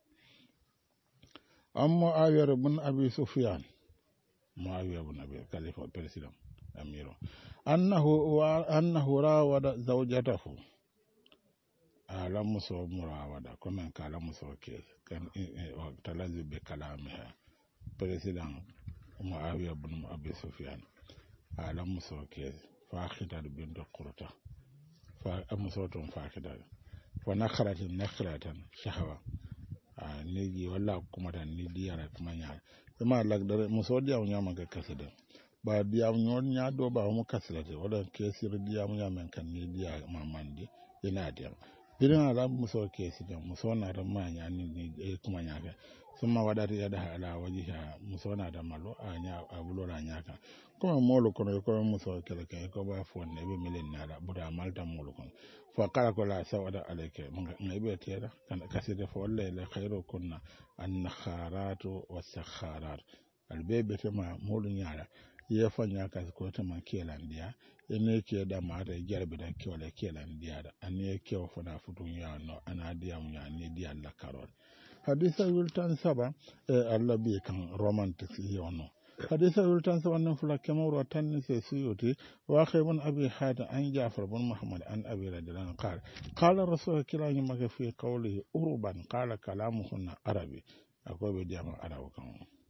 أما معاوية بن أبي سفيان معاوية بن أبي خليفة بريسيدنت أميره أنه راود زوجته على مسو مراودة كما قال مسو كيس كان تلذذ بكلامها بريسيدنت معاوية بن أبي سفيان على مسو كيس فاخدت بنت قرطة فأمسوتهم فاخدت فنخرت نخرة شهوة niji wala kuma tan ni diyara kuma nyaar ma lagdare muso diaw nyama ka kasida ba diaw nyon nya do ba mu kasilate wala kesir diaw nyama kan ni diya mamandi ina diaw dina la muso kesida muso na da manya ni kuma nyaaka summa wadati yada ala wajiha muso na da malo anya abulola nyaaka kuma molo kono ko muso kala kay ko ba fonne be milen nala buda malta molo kono fa kala ko la sawada alayke ngabe tera kan kasida fo la khairu kunna an nakharatu wasakharat albebe tema molo nyaala ye fanya ka ko tema kelan dia ene ke da ma da jarbe da kewle kelan dia da ane kew fona futun ya no ana dia mu ya ni dia la karol hadisa wiltan saba Allah bi kan romantic yono hadisa wiltan saba nan fula kemoro tan se suyuti wa khaybun abi hada an jafar bin muhammad an abi radhiyallahu qala rasul kilani maka fi qawli urban qala kalamuhunna arabi akwai be jama arabu kan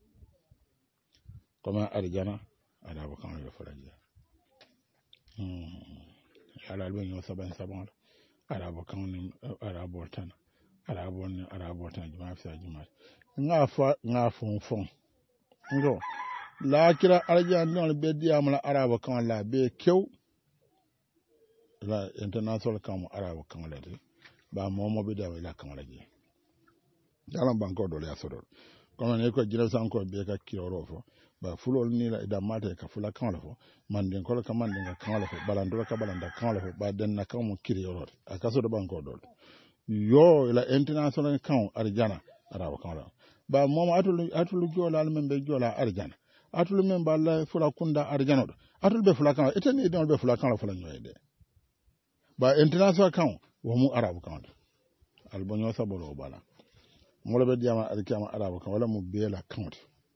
kuma arjana arabu kan yo faraja ala alwen yo saban arabu kan arabu tan arabo tan juma fi juma nga fon ngo la kira arjan non be diamala arabo kan la be kew la international kan arabo kan la de ba momo be da la kan la je dalam banko do ya sodol kono ne ko jira san ko be ka kiro fo ba fulol ni la da mate ka fula kan la fo manden ko ka manden ka kan la fo balando ka balanda kan la fo ba den na kan mo kiro akaso do banko do yo la international kan arjana arawa kan la ba mom atul jola men be jola arjana atul men ba la fula kunda arjana do atul be fula kan eteni don be fula kan la fula nyoyde ba international kan wo mu arabu kan albonyo sabolo bala mo le be diama alkiyama arabu kan wala mu be la kan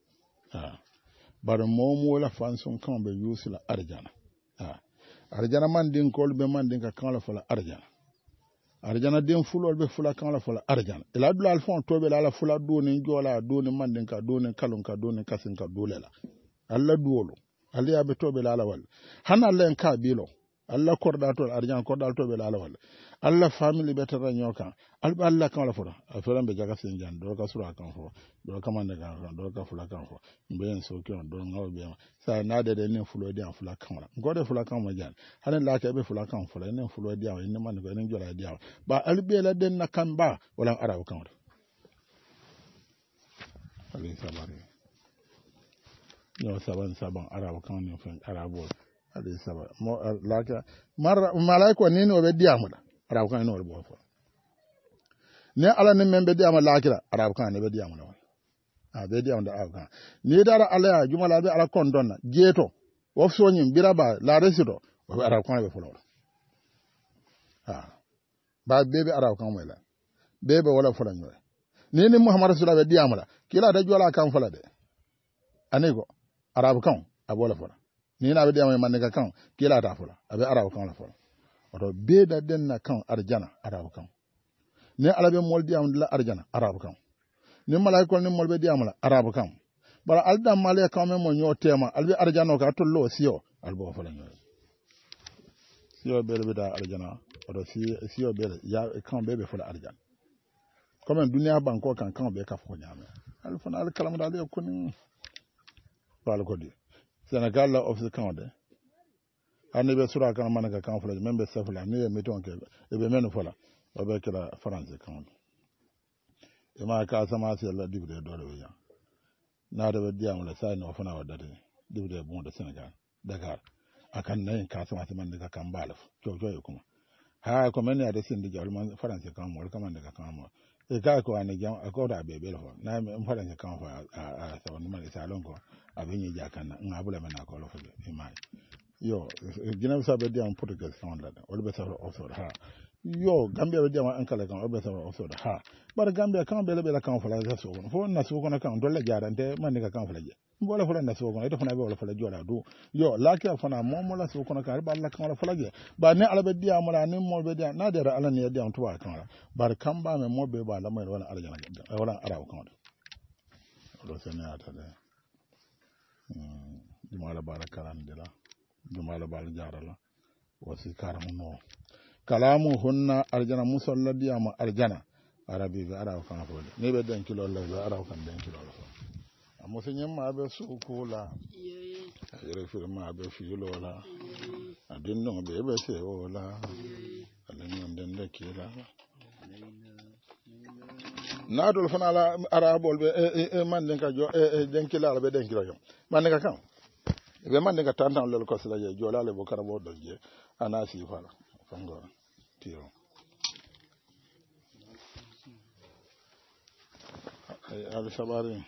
bar mom wala fanson kan be yusila arjana arjana man din kol be man din ka kan la fula arjana arjana den fulol be fula kan la fula arjana ila dula alfon tobe la fula do ni jola do ni manden ka do ni kalun ka do ni kasin ka do lela alla duolo alla ya be tobe la wal hana len ka bilo Allah korda to arjan korda to be la wala Allah family better nyoka alba Allah kan la fora afera be jaga sen jan do ka sura kan fo do ka man daga do ka fula kan fo ben so ki on do ngaw be sa na de ne fulo di an fula kan wala ngode fula kan ma jan hanen la ka be fula kan fula ne fulo di an ne man ko ne jola di an ba albe la den na kan ba wala arab kan wala ali sabari yo saban arab kan ne fen arabo ali saba mo laka mar malaiko ni no be diamu da arab kan no bo fo ne ala ne membe diamu lakira arab kan ne be diamu da a be diamu da arab kan ni dara ala ya jumala be ala kon donna jeto wof so nyim biraba la resido o be arab kan be fo ha ba bebe arab kan mo la bebe wala fo la nyoy ni muhammad rasulullah be diamu da kila da jola kan fo la de anego arab kan abola fo ni na be diamu man ne kan kila ta fo la abe arab kan la fo oto beeda den na kan arjana arab kan ne ala be mol diam la arjana arab kan ni malaikol ni mol be diam la arab kan bara alda male kan me mo nyotema albe arjana ka tollo siyo albo fa la nyoy siyo be da arjana oto siyo be ya kan be fa la arjana comme dunia banko kan be ka fo nyame alfana al kalam dal ko ni wal ko di Senegal la office kan de ani be sura kan manaka kan fula membe safla ni me ton ke e be menu fula o be kala france kan e ma ka sama se la dibre do do ya na da be diam la sai no fana wadate dibre bon de Senegal Dakar akan nay ka sama se man daga kan balaf to kuma ha ko men ya de sin di jawal man france kan mo kan man daga kan mo e ka ko ani jam akoda be be lo na me france kan fa a so no man salon ko abin yi jakan na abula mena ko lo fa e mai yo gina sa be diam portugal kan la wala be sa also ha yo gambia be diam an kala kan wala be sa also ha bar gambia kan be la kan fala sa so fo na so ko kan dolle jarante man ni kan fala je wala fala na so ko ito fana be wala fala jola do yo la ka fana mo la so ko kan ba la kan wala fala je ba ne ala be diam la ne mo be diam na de ala ne diam to ba kan la bar kan ba me mo be ba la mai wala arjana wala araw kan wala se ne ata de jumala barakaran de la jumala bal jarala wasi karamu no kalamu hunna arjana musalla diyama arjana arabi be araw kan fo ne be den kilo la be araw kan den kilo la amusi nyemma be sukula yere firma be filo la adin no be se wala alin non den de kila nadol fana la arabol be man den ka jo den kila be den kilo yo man den ka kan be man daga tantan lol ko sala je jolale bo karabo do je anasi fala fango tiro al sabari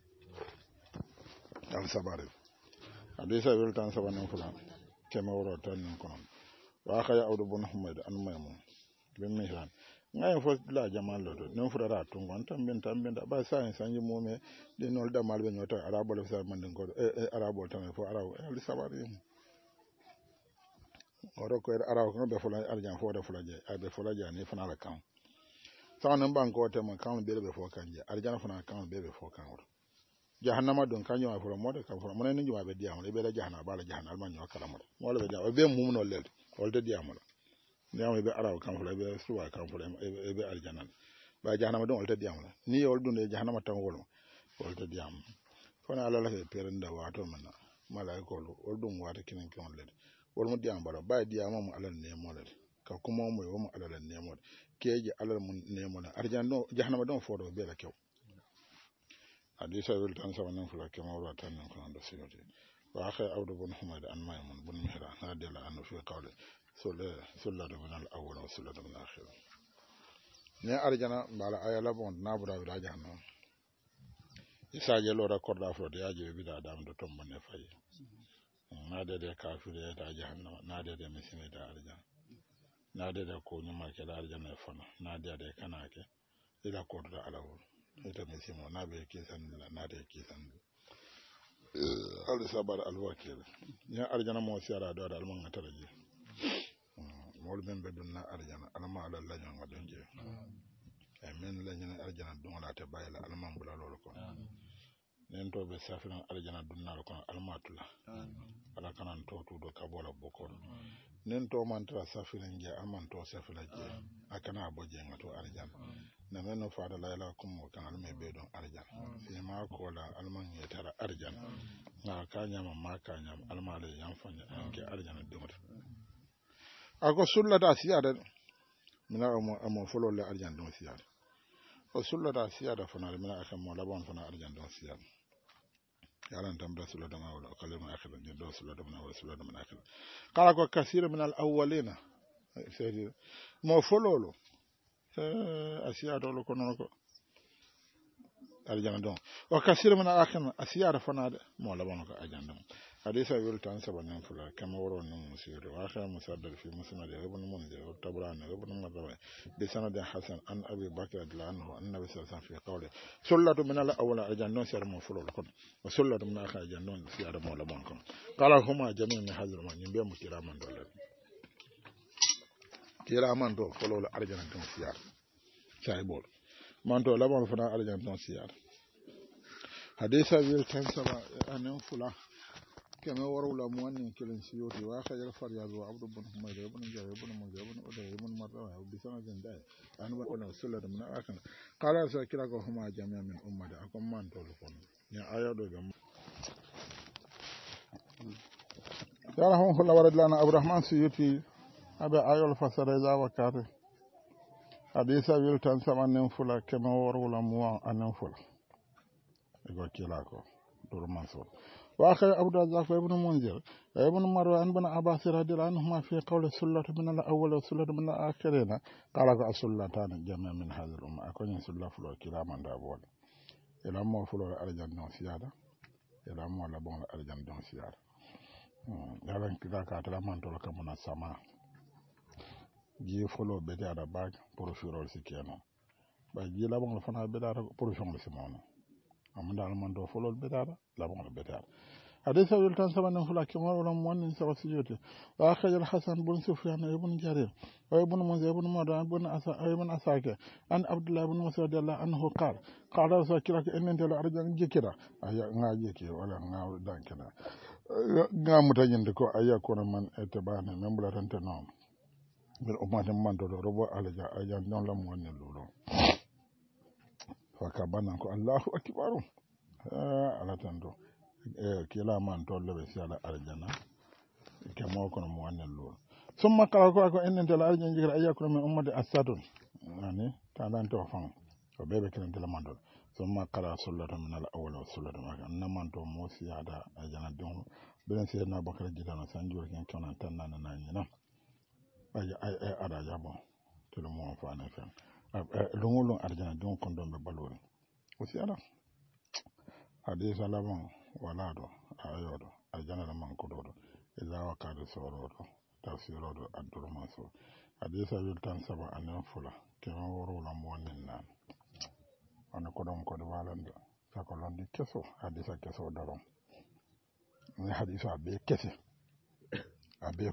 hadisa wel tan sabanan fulan kema woro tan ko wa khaya awdu bun muhammad an maymun bin mihran ngay fo la jamal do non furara tungon tan ben ba sa en sanji mome de nol da malbe nyota arabo le sa manden ko arabo tan fo arabo al sabari oro ko arabo ko be fo la arjan fo de fo la je abe fo la jani fana la kan sanan ban ko te man kan be fo kan je arjan fana kan be fo kan wor jahannama don kan yo fo mo de kan fo mo ne ngi be diam le be la jahannama ba la jahannama man yo kala mo mo le be diam be mum no lel wol de diam la ne be araw kan fo be suwa kan fo be arjanan ba jahannama don wol de diam la ni yol dun de jahannama tan wol de diam fona ala la ke perenda wato mana malaiko wol dum wata kinin kan lel wol mo diam bara ba diam mo ala ne mo le ka kuma mo yo mo ala ne mo keje ala mun ne mo arjan no jahannama don fo do be la kew hadisa wel tan sabanan fula kema wala tan kan do siyote wa akhay awdu bun humad an maymun bun mihra hadila an fi qawli sullatu min al awwal wa sullatu min al akhir ne arjana bala ayala bon nabura wala jahannam isaje lo rakorda fo de aje bi da dam do tombo ne fay nade de kafire da jahannam nade de misine da arjana nade de ko nyuma ke da arjana fana nade de kanake ila korda alawul ita misimo nabe kisan nade kisan al sabar al wakil ya arjana mo siara do dal mon ataraji mol ben be dunna arjana alama ala la nyanga donje amen la nyana arjana don la te bayla alama bula lolo ko nen to be safiran arjana dunnar kono almatula ala kanan to tudo kabola bokon nen to mantra safiran je amanto safira je akana boje ngato arjana na men faada layla kum kan alme be don arjana fi ma ko la alman ya tara arjana na kanya ma kanya almale yan fanya ke arjana dumata ako sullata siyada mina amo folo le arjana don siyada o sullata siyada fana mina akam mo labon fana arjana don siyada yalan tambra sullata ma wala kalima akhira ni do sullata ma wala sullata ma akhira kala ko kasira min al awwalina c'est mo fololo asiyada lo kono ko arjana don o kasira min al akhira asiyada fana mo labon ko arjana don حديث أبي التانسب عن فلان كما ورون المسير وآخر مصدر في مسند ابن منذر والطبراني ابن مردوي بسند حسن عن أبي بكر رضي الله عنه أن النبي صلى الله عليه وسلم في قوله سلة من الأول أجنون سير مفلول لكم وسلة من آخر أجنون سير مولبانكم قال هما جميع من هذا المن ينبيع مكراما دولار كراما دول فلول أجنون سير سايبول من دول لبان فنا أجنون سير حديث أبي التانسب عن فلان كما وروا لمؤمن كلن سيوتي واخر الفرياض وعبد بن حميد بن جابر بن منذر بن أدي بن مروه وبسند داي أنا بقول سلة من آخر قال ساكلاك هما جميع من أمة أكم من تولفون يا آيات دوغم يا رحمه الله ورد لنا عبد الرحمن سيوتي أبي آيات الفسر إذا وكاته حديث أبي التنسم أن ننفلا كما وروا لمؤمن أن ننفلا يقول كلاكو دور منصور وآخر أبو الرزاق وابن منذر وابن مروان بن عباس رضي الله عنهما في قول السلة من الأول والسلة من الآخرين قال السلتان جميع من هذه الأمة أكون سلة فلو كلاما دابول إلى مو فلو الأرجان دون سيادة إلى مو لبون الأرجان دون سيادة يالن كذا كاتلا من تولك من السماء جي فلو بدأ باك بروفيرول سكينو بجي لبون فنا بدأ بروفيرول سمونو أمدا من دو فلو بدأ لبون بدأ حديث أبي التنسب أن فلان كما ولم مؤمن سوى سجوته وأخرج الحسن بن سفيان ابن جرير وابن منذر ابن مروان ابن أساكر عن عبد الله بن مسعود رضي الله عنه قال رسول الله إن أنت لأرجع جكرا أي ناجيك ولا ناو دانكنا نعم متجندكو أي كون من اتبعني من بلا تنتنام بالأمة من دولو ربو ألجا أجان دون لم مؤمن لولو فكبرنا الله أكبر على تندو kila man tolle be siala arjana ke mo kono mo wanen lo summa kala ko enen tala arjana jikra ayakuna min ummati asadun ani talan to fam ko bebe kelen tala man do summa kala sullata min al awwal wa sullata ma kan man to mo siada arjana don belen sirna bakara jidana sanjur ken tonan tanana nanyina ay ada jabo to mo fa na fen lungulung arjana don kon don be balori o siada hadisa labon wala do ayodo aljanna man ko do illa wa kadu sorodo tafsirodo addur mansur hadisa wil tan saba anan fula kema woro la monin nan ana ko don ko do walanda sako londi keso hadisa keso daron ni hadisa be kese abe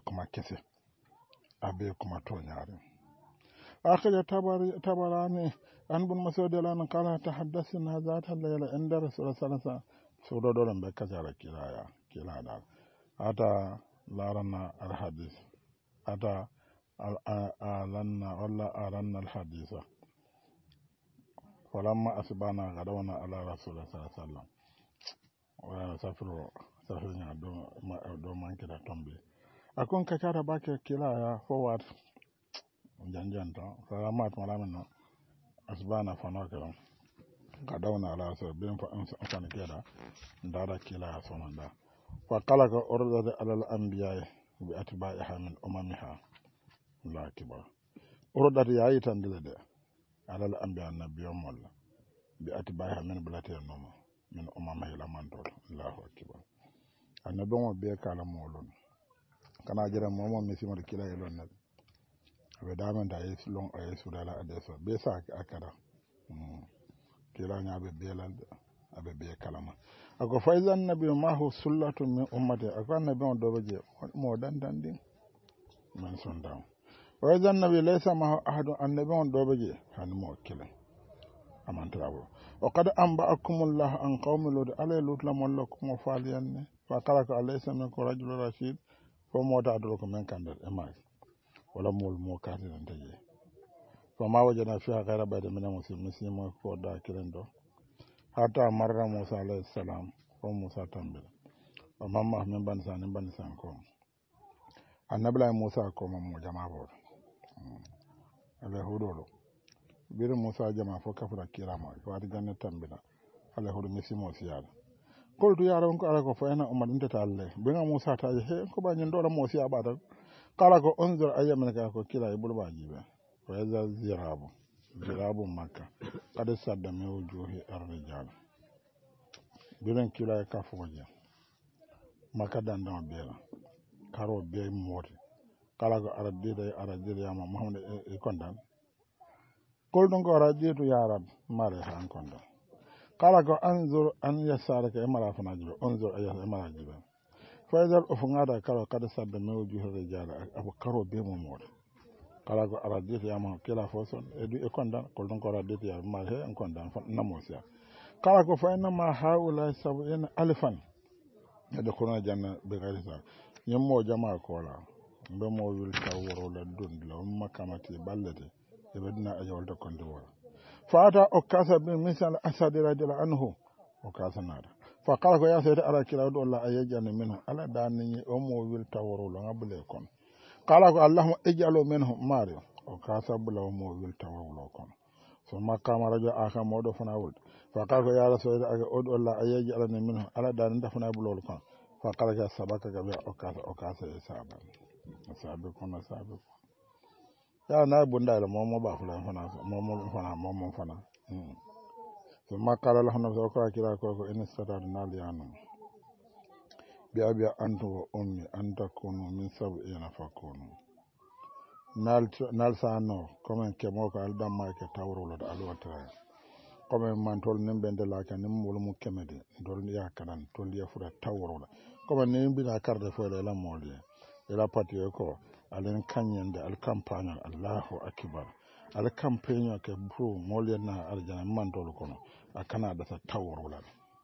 kuma to nyaare akhir tabarani an bun masud lan qala tahaddathna zat al-layla inda rasul sallallahu alaihi wasallam sodo dolan be kajara kila dal ata larana al-hadith ata alanna walla aranna al-haditha falamma asbana gadawna ala rasul sallallahu alaihi wasallam wa safiru do manke da tombe akon kajara bake kila ya forward janjanta salamat malamin asbana fanaka gadawna ala so bin fa an keda ndara kila sonanda fa qala ka urdat ala al anbiya bi atba'iha min umamiha la kibar urdat yayi tandile de ala al anbiya nabiyum wala bi atba'iha min bulati noma min umamiha la manto Allahu akbar annabon mo be kala molon kana jira momo misimo de kila yelon na be damen da yesu long o yesu dala adeso be sa akara kila nya be belal abe be kalama ako faizan nabi ma hu sullatu min ummati ako nabi on do beje mo dandan din man son daw faizan nabi laysa ma ahadu annabi on do beje han mo kila amantarawo o kad anba'akumullah an qaumi lut alay lut la mon lakum faliyanne fa kala ko alaysa minkum rajulun rashid fo mota dol ko men kandal e maaki wala mol mo kaati nan taje fama wajana fiha ghayra bayda min muslim ko da kiren do hatta marra musa alayhi salam ko musa tambila o mamma min ban san ko annabla musa ko mo jama bo ala hudolo bir musa jama fo kafra kirama wadi ganne tambila ala hudu misimo siyala koltu yara ko ala ko fayna umar ndeta alle binga musa ta he ko ba nyen dola mo siya bada kala ko onzor ayyamin ka ko kila e bulba jibe wa yaza zirabu makka kada sadda me wujuhi ar-rijal bilen kila e ka foje makka danda bela karo be moti kala ko aradide yama muhammad e kondan koldon ko raditu ya rab mare han kondan kala ko anzur an yasaraka e mara fana jibe onzur ayya e mara jibe faydal o fungada kala kada sadda me wujuhi ar-rijal abo karo be mo moti kala ko aradite yama kila foson e kondan koldon ko aradite ya mare en kondan namosia kala ko fayna ma haula sab'ina alfan de kono janna be garisa nyammo jama ko la be mo wil tawro la dund la makamati ballete e bedna ajol de konde wala fata o kasa be misal asadi radila anhu o kasa nada fa kala ko ya sayda ara kila do la ayajana minhu ala danni o mo wil tawro la ngabule kon kala ko allahumma ij'alu minhu mario o kasa bula o mo wil tawro kon so makama radio aka modo fana wul fa kala ko ya rasul aga o la ayajana minhu ala danni dafana bulol kon fa kala ka sabaka ga be o kasa e sabe kono sabe ya na bunda la momo ba fula momo fana so makala la hono ko kira ko en sata nal yanu bi abi antu wa ummi anta kunu min sab'ina fakunu nal sano comme ke moko al damma ke tawro da alwata comme man tol nembe de la kan mul mu kemede dol ya kanan tol ya fura tawro da comme nembe na karde fo la moli ila patio ko alen kanyande al campagne Allahu akbar al campagne ke bro molena arjana mandol kono akana da tawrola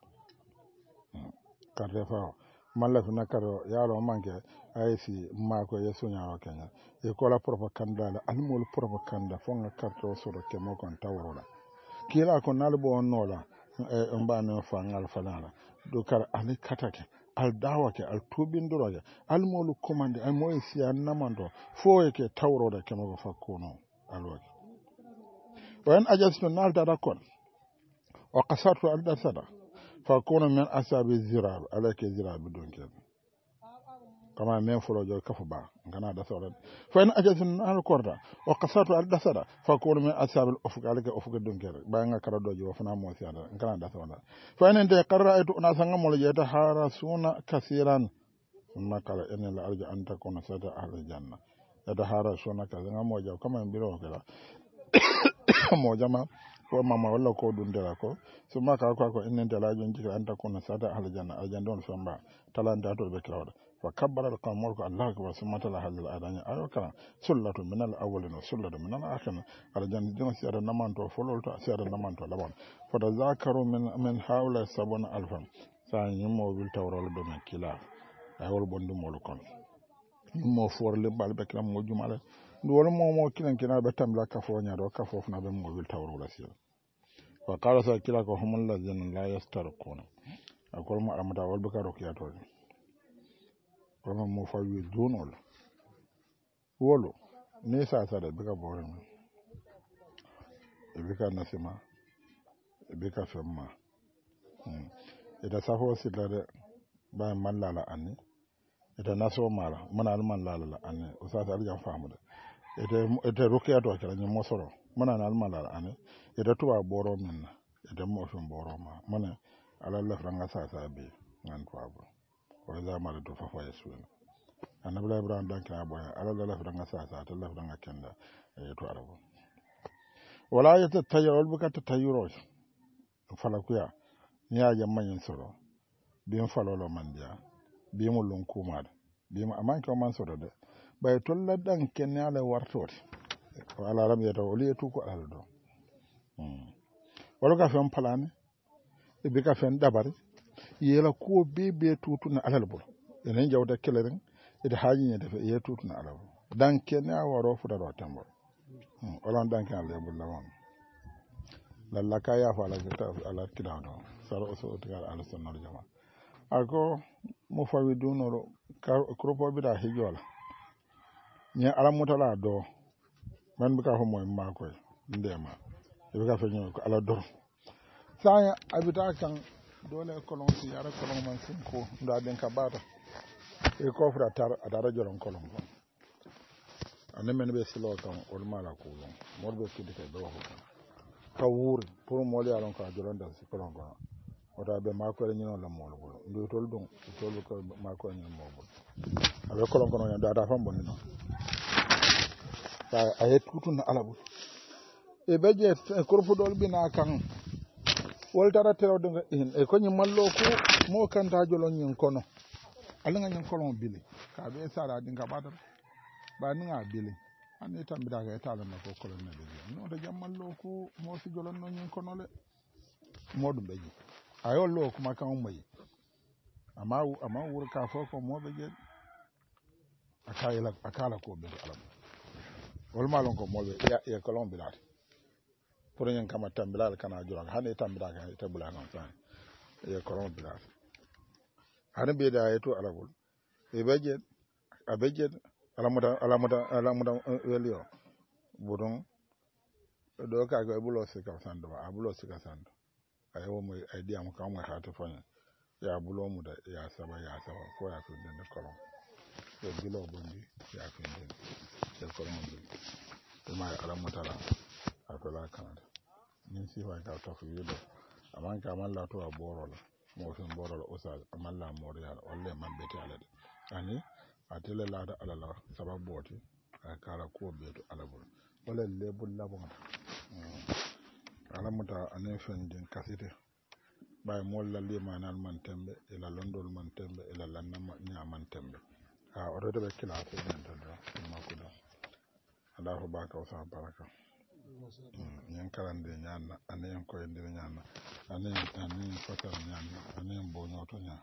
karde fa malla fina karo yaro manke aysi mako yeso nyaaro kenya e ko la propaganda la al mol propaganda fonga karto soro ke mo kon tawrola kila ko nalbo onnola e mbano fa ngal fanala do kar ali katake al dawake al tubindoroje al molu commande al moy siya namando fo yake tawroda kemo fakkuno alwaji wan ajastu nal dada kon wa qasartu al dasada fakkuno min asabi zirab alake zirab donkel kama men folojo kafu ba ngana da sawra fa en ajastu nal korda wa qasartu al dasada fakkuno min asabi al ufuq alake ufuq donkel ba nga kara dojo fana mo siya ngana da sawra fa en de qarra'tu unasanga mol jeta harasuna kasiran makala enen la arja anta kono sata ahli janna yata harasuna kasiran mo jaw kama biro kala mo jama ko mama walla ko dundira ko so maka ko enen de la jon jikra anta kono sata ahli janna aljan don famba talanda to be krawda fa kabbara al qamul ko allah akbar summa tala halal adanya ayo kala sullatu min al awwalin sullatu min al akhirin aljan don siara namanto fololto siara namanto labon fa da zakaru min haula sabuna alfan sa nyimo wil tawrol do men kila ay wol bondu mol kon mo forle balbe kala mo jumala ndu wol mo kilan kina be tamla ka fo nyaado ka fo na be mo wil tawrol asil fa qala sa kila ko humul ladina la yastarquna akol mo amata wol be ka rokiyato kono mo fawi dunol wolo ne sa da be ka bore e be ka nasima e be ka femma ida safo sidade ba mallala anni ida naso mala mana alman lala anni o sa ta aljan famude ida rukiya to kala ni mosoro mana alman lala anni ida tuwa boro minna ida mo fon boro ma mana ala la franga sa be nan to abo ko za mala to fa fa yesu annabi ibrahim dan kana boya ala la franga sa ta la franga kenda to arabo wala yata tayyul bukata tayyuro falakuya nya jamman soro bin falolo mandia bi mo lon kumada bi mo amanke man soro de bay tolla dan kenala wartote ala ram yata wali tu ko ala do wala ka fen palane e be ka fen dabari yela ko be tutuna alal bol enen jawda keleren ede haaji ne defe ye tutuna alal dan kenya waro fuda ro tambo olan dan kan le bul lawon lalla ka ya fa ala kidano saro so tigal ala sunnar jama ako mo fawi dunoro kropo bi da hijola ni ala mutala do man bi ka ho moy ma koy ndema e bi ka fe ñoo ko ala dor saya abita kan dole kolon si yara kolon man sin ko nda den ka bata e ko fra tar adara joron kolon ko ane men be silo kan ol mala ko lon morbe kidi ka do ko ka wuri pour mo le alon ka joron da si kolon ko wata be ma ko ñino la mo lo ndo tol dum tol ko ma ko ñino mo bo abe kolon ko no da fam bonni no sa ayet tutun alabu e beje korfu dol bina kan woltara tewde e ko mallo ko mo kanta jolon nyin kono alanga nyin kolon bili ka be sara din ka badar ba ni nga bili ani tambira ga tala na ko kolon na be no da jammallo ko mo fi jolon no nyin kono le modum beji ayo lo kuma kan mai amma wur ka fo ko mo beje akala ko be alam wol malon ko mo be ya kolon bilati pour ñen kama tambilal kana jura hande tambira ga ita bulana tan e kolon bilal hande be da eto alagol e beje abeje alamuda welio budon do ka ga bulo se ka sando abulo se ka sando ayo mo idea mo ka mo ha to fanya ya bulo mu da ya saba ko ya fi den kolon e bilo bondi ya fi den kolon bi ma alamuda atola kanada nin sifa ka tafu yudo aman ka man la to a borola mo fin borola usal aman la moriya walle man beti alade ani atele la da alala sababoti akala ko beto alabul wala lebul labon alamuta anen fendin kasite bay molla limanan man tembe ila londol man tembe ila lanna nya man tembe ha o do be kila to den do makudo Allahu baka wa sa baraka ñen kalande ñanna anen koye ndir ñanna anen fatar ñanna anen boñoto ña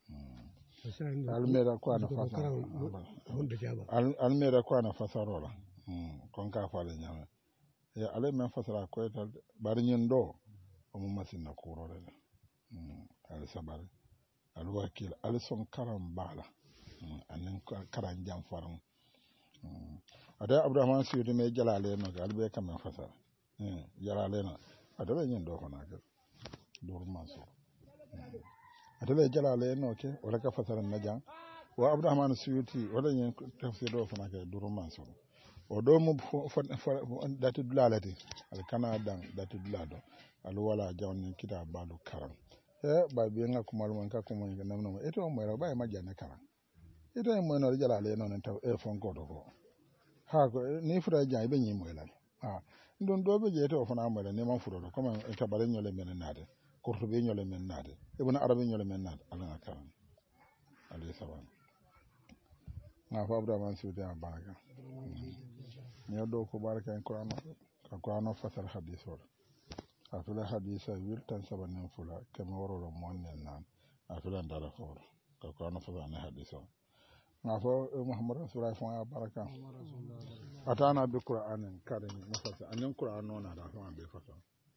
almeda ko ana fasara almeda ko ana fasarola kon ka faale ñame e ale men fasara ko tal bari ñen do o mo masina kurore ale sabare al wakil ale son karam bala anen karan jam faram ada Abraham suyuti me jalale no galbe kam fasara jalale no ada nyen do fana ga dur maso ada jalale no ke wala ka fasara na jang wa Abraham suyuti wala nyen tafsir do fana ga dur maso o do mo dati dulalati al kanada dati dulado al wala jawni kita balu karam ba bi nga kuma man ka kuma ga namno eto mo ra ba ma janna karam eto mo no jalale no taw fon ko do ko ha ko ni fura jang be nyi mo la ndon do be jeto fana mo la ne man furo do comme e tabare nyole men naade korto be nyole men naade e bona arabe nyole men naade ala karam ali sawan na fa abda man suude am baraka ne do ko baraka en qur'an ko qur'an fasal hadith wala afula hadith wil tan sabanen fula kam woro lo monnen nan afula ndala foro ko qur'an fasal na hadith na fa muhammad rasulullah fa baraka atana bi qur'anin karim mafasa anen qur'an nona da fa be fasa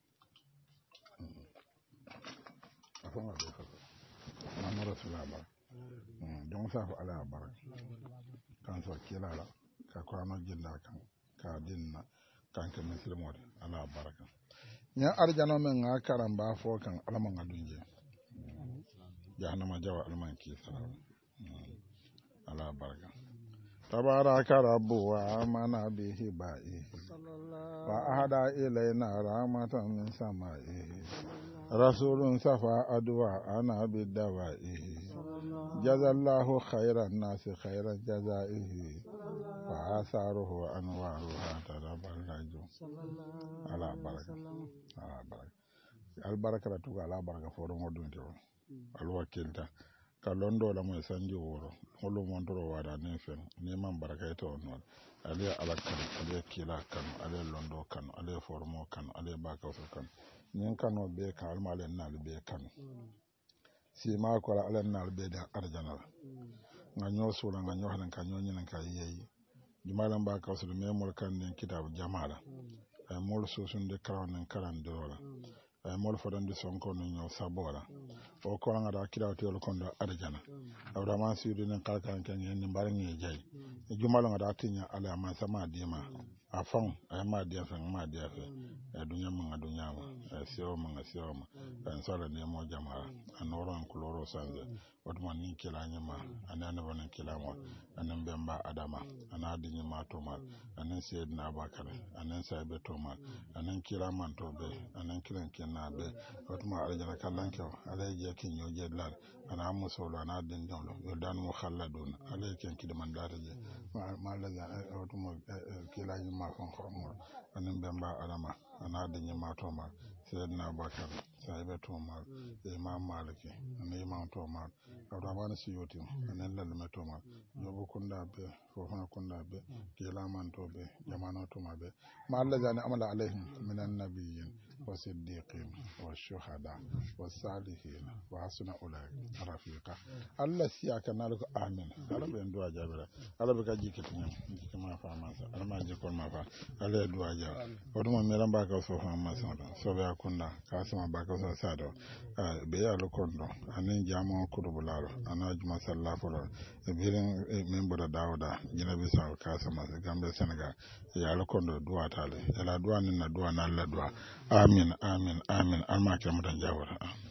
afanga be fasa muhammad rasulullah ba don sa fa ala baraka kan so kilala ka qur'an jinda kan ka dinna kan ke muslimo ala baraka nya arjano men nga karamba fo kan alama ngadunje jahannama jawa alman ki salam ala baraka tabaraka rabbu wa amana bihi ba'i wa ahada ilayna rahmatan min sama'i rasulun safa adwa ana bidawa'i jazallahu khairan nasi khairan jazaihi wa asaruhu anwaruha tadabalaju ala baraka ala baraka al baraka tu ala baraka fo do modunte al wakilta ka londo la mo sanji woro holu montoro wada ne fen ne man barakaita on ale ala kan ale kila kan ale londo kan ale formo kan ale baka so kan nyen kano be ka almale nal be kan si ma ko ala nal be da arjana nga nyo sura nga nyo halan kan nyo nyen kan yeyi jumalan baka so me mol kan den kitab jamala ay mol so sun de karan karan dola ay mol fodande sonko no nyo sabora o ko nga da kira to kondo arjana awda man siudi nen kalkan kan hen mbarngi jay jumalo nga da tinya ala man sama dima afon ay ma dia fan ma dia fe e dunya ma dunya ma sio ma sio ma en sala ne mo jamara anoro an kuloro sanze wadman ni kila nyama anana bonan kila mo anan bemba adama anadi nyama to mal anan sayyidina abakar anan sahibe to mal anan kila man to be anan kilan kenna be wadma aljana kallan ko alaje kin yo jedlal ana musolo ana den donlo yo dan mo khalladun alaje ken kidman daraje ma laza wadma kila nyama kon ko mo anan bemba adama anadi nyama to mal sayyidina abakar sahibe to mal imam maliki imam to mal Abdurrahman Siyoti anen lalume toma yobo kunda be fofana kunda be kila man to be jamana toma be ma Allah jani amala alaihim minan nabiyyin wa siddiqin wa shuhada wa salihin wa hasuna ulai rafiqa Allah siya kanal ko amin ala be ndo jabira ala be ka jikati nyam jikama fa ma sa ala ma jikon ma fa ala do aja odo me lamba ka so fa ma sa so be akunda ka sama ba ka so sa do be ya lo kondo anen jamo kudubula ana juma sallah folo birin member da dawda gina bisa ka sama gambe senegal ya la kondo duwa tale ya la duwa ni na duwa na la duwa amin amin amin alma ke mutan jawara